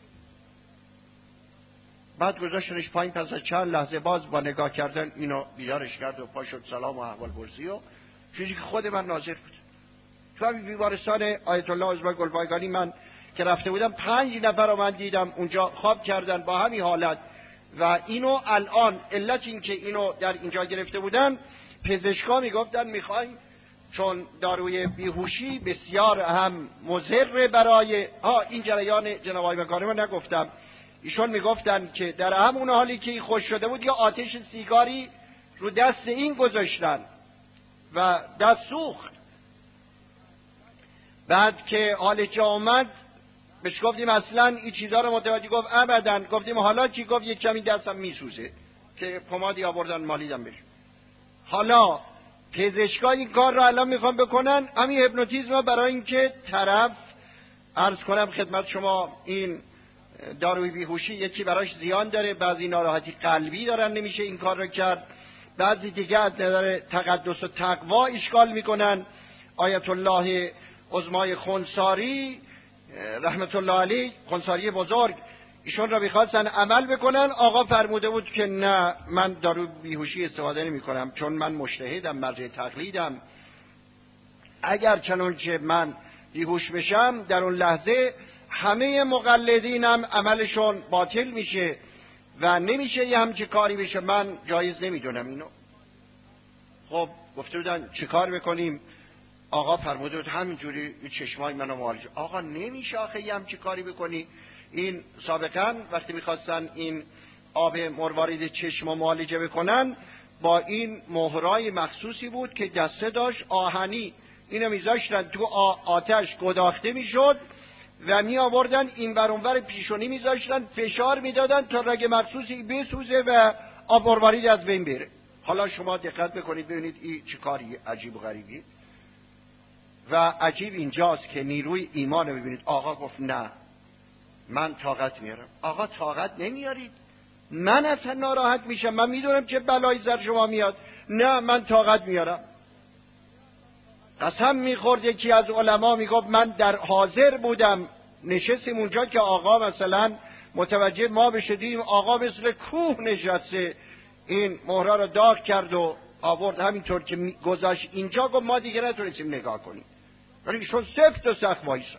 بعد گذاشتنش پایین، پس از چند لحظه باز با نگاه کردن اینو بیدارش کرد و پا شد سلام و احوال پرسی و چیزی که خود من ناظر بود. تو همین بیمارستان آیت الله عظما گلپایگانی من که رفته بودم، پنج نفر رو من دیدم اونجا خواب کردن با همین حالت و اینو الان علت این که اینو در اینجا گرفته بودن، پزشکا میگفتن میخوایم، چون داروی بیهوشی بسیار هم مضر برای ها این جریان جناب آقای مکارم نگفتم، ایشون میگفتن که در همون حالی که این خوش شده بود یا آتش سیگاری رو دست این گذاشتن و دست سوخت. بعد که حال جا آمد بهش گفتیم اصلا این چیزا رو متوجه، گفت ابدا. گفتیم حالا چی؟ گفت یک کمی دستم میسوزه که پمادی آوردن مالیدم بهش. حالا پزشکا این کار رو الان میخوان بکنن، همین هیپنوتیزم رو، برای اینکه طرف عرض کنم خدمت شما این داروی بیهوشی یکی براش زیان داره، بعضی ناراحتی قلبی دارن نمیشه این کار رو کرد، بعضی دیگه از نظر تقدس و تقوا اشکال میکنن. آیت الله عظمای خنساری رحمت الله علیه، خنساری بزرگ، ایشون را میخواستن عمل بکنن. آقا فرموده بود که نه، من دارو بیهوشی استفاده نمی کنم، چون من مجتهدم، مرجع تقلیدم. اگر چنانچه من بیهوش بشم در اون لحظه همه مقلدینم عملشون باطل میشه و نمیشه یه همچه کاری بشه، من جایز نمیدونم اینو. خب گفته بودن چه کار بکنیم؟ آقا فرموده بود همینجوری چشمای منو معالجه. آقا نمیشه آخه یه همچه کاری بکنی. این سابقا وقتی میخواستن این آب مروارید چشم رو معالجه بکنن، با این مهرای مخصوصی بود که دسته داشت آهنی، اینو میذاشتن تو آتش گداخته میشد و می آوردن این ور اون ور پیشونی میذاشتن، فشار میدادن تا رگ مخصوصی بسوزه و آب مروارید از بین بره. حالا شما دقت بکنید ببینید این چه کاری عجیب و غریبی. و عجیب اینجاست که نیروی ایمان رو ببینید. آقا گفت نه، من طاقت میارم. آقا طاقت نمیارید، من اصلا ناراحت میشم، من میدونم چه بلایی سر شما میاد. نه، من طاقت میارم. قسم میخورد یکی از علما، میگفت من در حاضر بودم، نشستیم اونجا که آقا مثلا متوجه ما بشه، دیدیم آقا مثل کوه نشسته، این مهره رو داغ کرد و آورد همینطور که گذاشت اینجا. گفت ما دیگه نتونستیم نگاه کنیم، ولی ایشون سفت و سخت وایساد.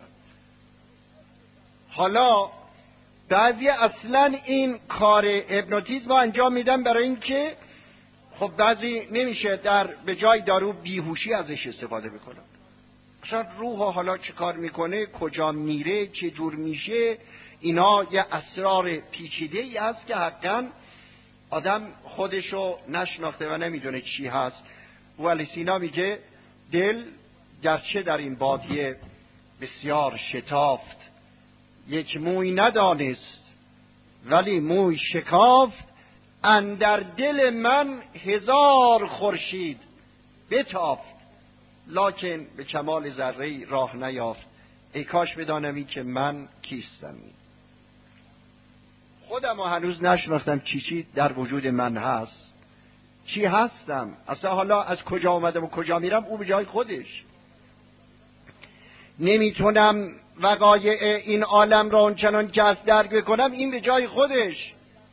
حالا بعضی اصلا این کار هیپنوتیزم رو انجام میدن برای اینکه خب بعضی نمیشه در به جای دارو بیهوشی ازش استفاده بکنن. اصلا روح حالا چه کار میکنه، کجا میره، چه جور میشه، اینا یه اسرار پیچیده ای هست که حقا آدم خودشو نشناخته و نمیدونه چی هست. ولی سینا میگه دل گرچه در این بادیه بسیار شتافت، یک موی ندانست ولی موی شکافت، اندر دل من هزار خورشید بتافت، لکن به کمال ذره راه نیافت، ای کاش بدانمی که من کیستمی. خودم هنوز نشناختم چی چی در وجود من هست، چی هستم اصلا، حالا از کجا آمدم و کجا میرم او به جای خودش. نمیتونم وقایع این عالم را اونچنان که از درک بکنم، این به جای خودش.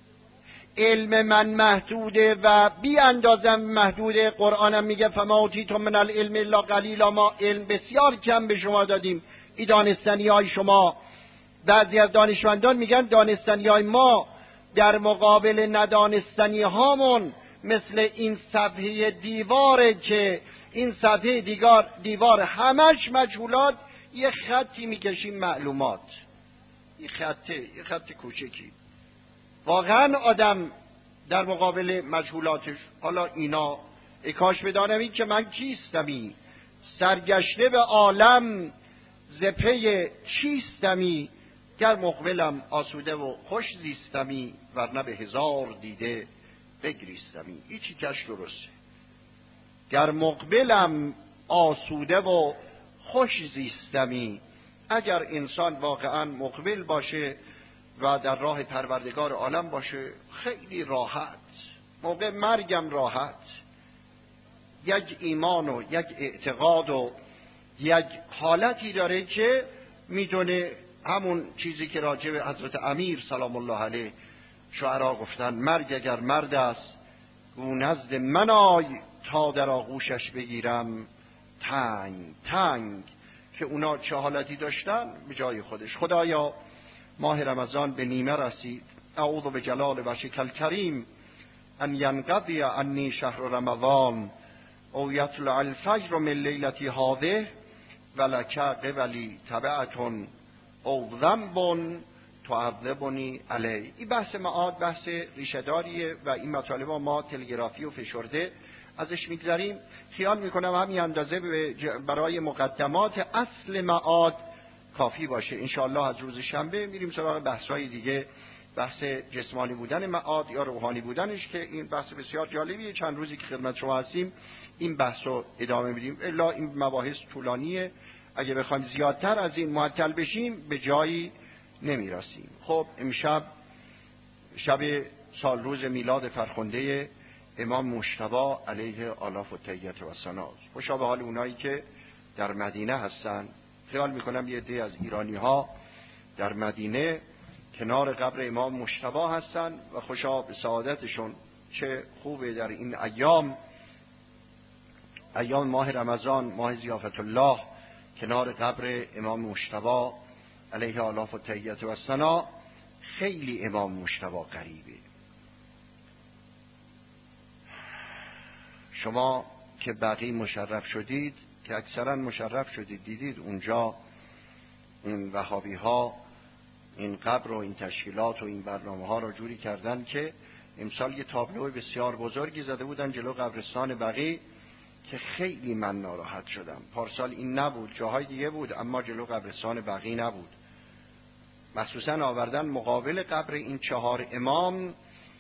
علم من محدوده و بی اندازم محدوده. قرآنم میگه فما اوتیتم من العلم الا قلیلا، ما علم بسیار کم به شما دادیم. این دانستنی های شما، بعضی از دانشمندان میگن دانستنی های ما در مقابل ندانستنی هامون مثل این صفحه دیواره که این صفحه دیگر دیوار همش مجهولات، یه خطی میکشیم معلومات، یه خطه، یه خط کوچکی. واقعا آدم در مقابل مجهولاتش، حالا اینا ای کاش بدانمی که من کیستمی، سرگشته به عالم ز پی چیستمی، گر مقبلم آسوده و خوش زیستمی، ورنه به هزار دیده بگریستمی. ایچی کش درسته. گر مقبلم آسوده و خوش زیستمی، اگر انسان واقعا مقبل باشه و در راه پروردگار عالم باشه، خیلی راحت، موقع مرگم راحت، یک ایمان و یک اعتقاد و یک حالتی داره که میدونه همون چیزی که راجع به حضرت امیر سلام الله علیه شعرا گفتن، مرگ اگر مرد است گو نزد من آی، تا در آغوشش بگیرم تنگ تنگ. که اونا چه حالتی داشتن به جای خودش. خدایا ماه رمضان به نیمه رسید، اعوذ بجلال وجهک الکریم ان ینقضی عنی شهر رمضان او یطلع الفجر من لیلتی هذه ولک قبلی تبعة او ذنب تعذبنی علی. این بحث معاد بحث ریشه‌داریه و این مطالب ما تلگرافی و فشرده ازش میگذریم. خیال میکنم همین اندازه برای مقدمات اصل معاد کافی باشه. انشاءالله از روز شنبه میریم سراغ بحث‌های دیگه، بحث جسمانی بودن معاد یا روحانی بودنش، که این بحث بسیار جالبیه. چند روزی که خدمت شما هستیم این بحث رو ادامه میدیم، الا این مباحث طولانیه، اگه بخوایم زیادتر از این معطل بشیم به جایی نمیرسیم. خب امشب شب سال روز میلاد فرخنده امام مجتبی علیه آلاف و تحیت و ثنا. خوشا به حال اونایی که در مدینه هستن. خیال میکنم یه عده از ایرانی ها در مدینه کنار قبر امام مجتبی هستن و خوشا به سعادتشون. چه خوبه در این ایام، ایام ماه رمضان، ماه ضیافت الله، کنار قبر امام مجتبی علیه آلاف و تحیت و ثنا. خیلی امام مجتبی غریبه. شما که بقی مشرف شدید، که اکثرا مشرف شدید، دیدید اونجا این وهابی ها این قبر و این تشکیلات و این برنامه ها را جوری کردن که امسال یه تابلو بسیار بزرگی زده بودن جلو قبرستان بقی که خیلی من ناراحت شدم. پارسال این نبود، جاهای دیگه بود، اما جلو قبرستان بقی نبود. مخصوصا آوردن مقابل قبر این چهار امام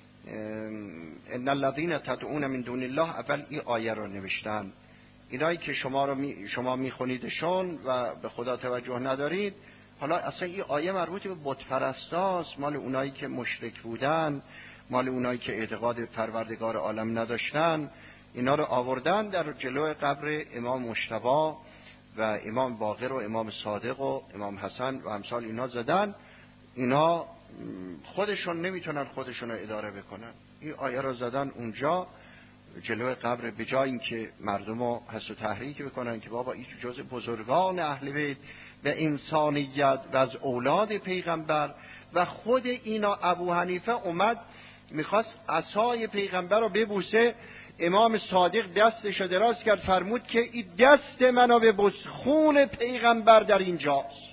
ان الذین تدعون من دون الله. اول این آیه رو نوشتن. اینایی که شما رو می شما میخونیدشون و به خدا توجه ندارید، حالا اصلا این آیه مربوط به بت پرستاست، مال اونایی که مشرک بودن، مال اونایی که اعتقاد پروردگار عالم نداشتن. اینا رو آوردن در جلوی قبر امام مجتبی و امام باقر و امام صادق و امام حسن و امثال اینا زدن. اینا خودشون نمیتونن خودشون رو اداره بکنن. این آیه رو زدن اونجا جلوی قبر، به جای اینکه مردم رو حس و تحریک بکنن که بابا این جز بزرگان اهل بیت و انسانیت و از اولاد پیغمبر. و خود اینا ابو حنیفه اومد میخواست عصای پیغمبر رو ببوسه، امام صادق دستش رو دراز کرد، فرمود که این دست منو ببوس، خون پیغمبر در اینجاست.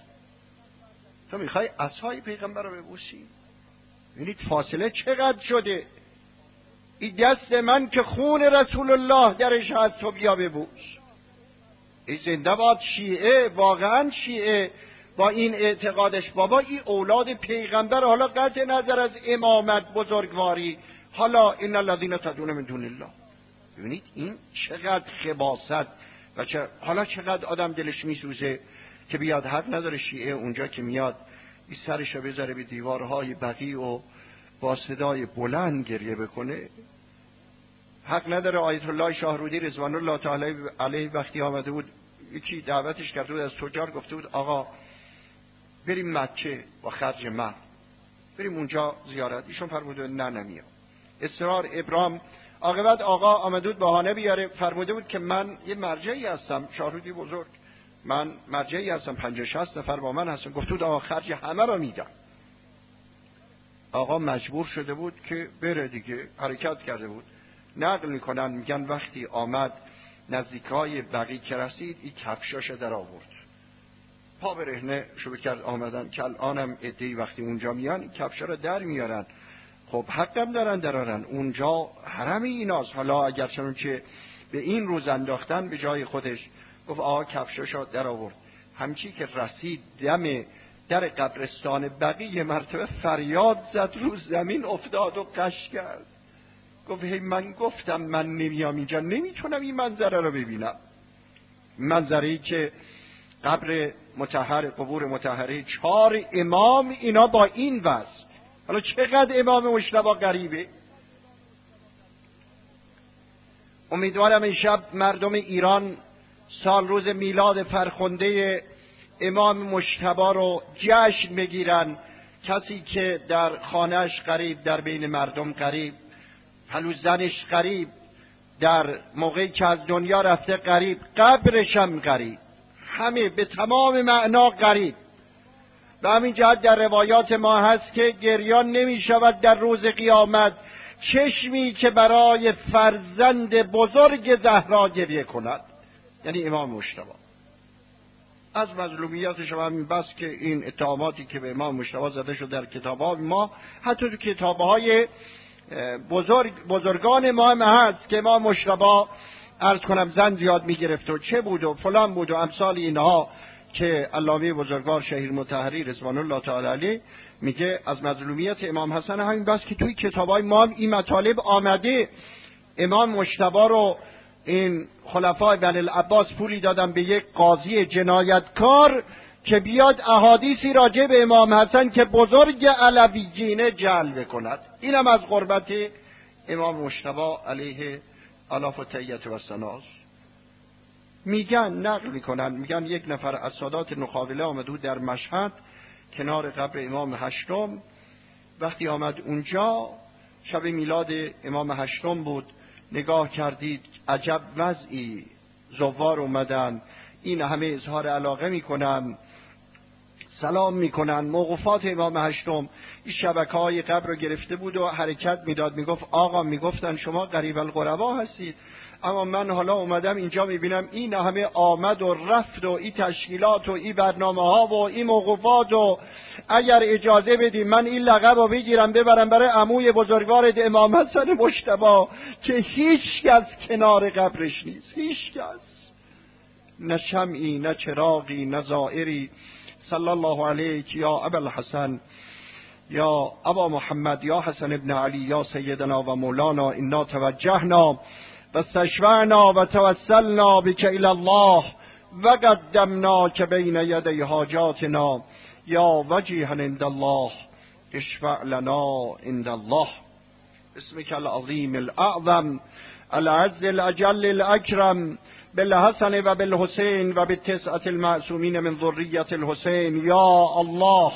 تو میخوای عصای پیغمبر رو ببوسی؟ ببینید فاصله چقدر شده. این دست من که خون رسول الله درش هست، تو بیا ببوس. این زنده باد شیعه، واقعا شیعه با این اعتقادش. بابا این اولاد پیغمبر، حالا قطع نظر از امامت بزرگواری، حالا ان الذین تدعون من دون الله. ببینید این چقدر خباثت و چه... حالا چقدر آدم دلش میسوزه که بیاد، حق نداره شیعه اونجا که میاد این سرشو بذاره به دیوارهای بقی و با صدای بلند گریه بکنه. حق نداره. آیت الله شاهرودی رضوان الله تعالی علیه وقتی آمده بود، یکی دعوتش کرده بود از تجار، گفته بود آقا بریم مکه با خرج مهر، بریم اونجا زیارت. ایشون فرموده نه نمیام. اصرار ابرام. عاقبت آقا آمده بود بهانه بیاره، فرموده بود که من یه مرجعی هستم، شاهرودی بزرگ، من مرجعی هستم، پنجاه شصت نفر با من هستن. گفته بود آقا خرج همه رو میدم. آقا مجبور شده بود که بره دیگه، حرکت کرده بود. نقل میکنن میگن وقتی آمد نزدیکای بقی که رسید، این کفشاشو در آورد، پا برهنه شروع کرد آمدن. که الانم عده‌ای وقتی اونجا میان این کفشا رو در میارن. خب حقم دارن درارن، اونجا حرم ایناست. حالا اگر چون که به این روز انداختن به جای خودش، گفت آقا کفشاشو در آورد. همچی که رسید دم در قبرستان بقی، یه مرتبه فریاد زد، رو زمین افتاد و قش کرد. گفت هی من گفتم من نمیام اینجا، نمیتونم این منظره رو ببینم. منظری که قبر مطهر، قبور مطهره چهار امام، اینا با این وضع. حالا چقدر امام مجتبی غریبه. امیدوارم این شب مردم ایران سال روز میلاد فرخنده امام مجتبی رو جشن بگیرن. کسی که در خانهش غریب، در بین مردم غریب، هنوز زنش غریب، در موقعی که از دنیا رفته غریب، قبرش هم غریب، همه به تمام معنا غریب. و همین جهت در روایات ما هست که گریان نمی شود در روز قیامت چشمی که برای فرزند بزرگ زهرا گریه کند، یعنی امام مجتبی. از مظلومیتش هم همین بس که این اتهاماتی که به امام مجتبی زده شد در کتاب‌ها ما، حتی تو کتاب‌های بزرگ بزرگان ما هم هست که امام مجتبی عرض کنم زن زیاد میگرفت و چه بود و فلان بود و امثال اینها، که علامه بزرگوار شهیر مطهری رضوان الله تعالی علیه میگه از مظلومیت امام حسن همین بس که توی کتابای ما هم این مطالب آمده. امام مجتبی رو این خلفای بنی العباس پولی دادن به یک قاضی جنایتکار که بیاد احادیثی راجع به امام حسن که بزرگ علویینه جلب کند. اینم از قربت امام مجتبی علیه الاف و تحیت و ثناست. میگن، نقل میکنن، میگن یک نفر از سادات نخاوله آمد بود در مشهد کنار قبر امام هشتم. وقتی آمد اونجا شب میلاد امام هشتم بود، نگاه کردید عجب وضعی، زوار اومدن، این همه اظهار علاقه میکنن، سلام میکنن. موقوفات امام هشتم این شبکه‌های قبر رو گرفته بود و حرکت میداد، میگفت آقا، میگفتن شما غریب الغربا هستید، اما من حالا اومدم اینجا میبینم این همه آمد و رفت و این تشکیلات و این برنامه ها و این موقوفات و اگر اجازه بدیم من این لقب رو بگیرم ببرم برای عموی بزرگوار امام حسن مجتبی که هیچ کس کنار قبرش نیست، هیچ کس، نه شمعی نه چراغی نه زائری. صلی الله علیک یا ابا الحسن یا ابا محمد یا حسن ابن علی یا سیدنا و مولانا، انا توجهنا و استشفعنا و توسلنا بک الی الله و قدمنا که بین یدی حاجاتنا یا وجیها عند الله اشفع لنا عند الله. اسمک العظیم الاعظم العز الاجل الاکرم بالحسن و بالحسین و بالتسعة المعصومین من ذریة الحسین. یا الله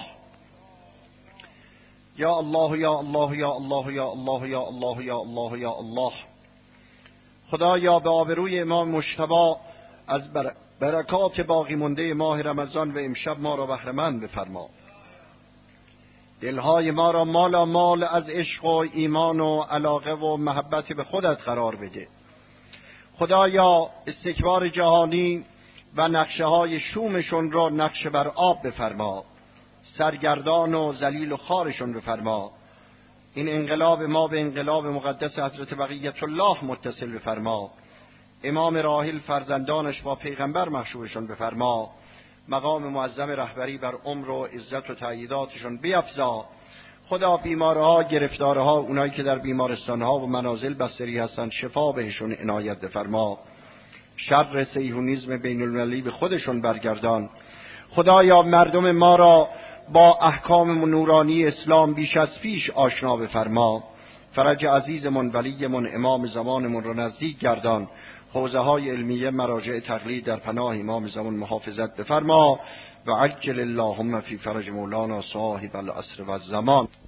یا الله یا الله یا الله یا الله یا الله یا الله یا الله. خدایا به آبروی امام مجتبی از برکات باقی مانده ماه رمضان و امشب ما را بهره مند بفرما. دلهای ما را مالا مال از عشق و ایمان و علاقه و محبت به خودت قرار بده. خدایا استکبار جهانی و نقشه های شومشون را نقشه بر آب بفرما، سرگردان و ذلیل و خوارشون بفرما. این انقلاب ما به انقلاب مقدس حضرت بقیت الله متصل بفرما. امام راحل فرزندانش با پیغمبر محشورشون بفرما. مقام معظم رهبری بر عمر و عزت و تأییداتشون بیفزا. خدا بیمارها، گرفتارها، اونایی که در بیمارستانها و منازل بستری هستن شفا بهشون عنایت بفرما. شر صهیونیسم بین المللی به خودشون برگردان. خدایا مردم ما را با احکام نورانی اسلام بیش از پیش آشنا بفرما. فرج عزیزمون، ولیمون، امام زمانمون رو نزدیک گردان. حوزه های علمیه، مراجع تقلید در پناه امام زمان محافظت بفرما. و عجل اللهم فی فرج مولانا صاحب العصر و الزمان.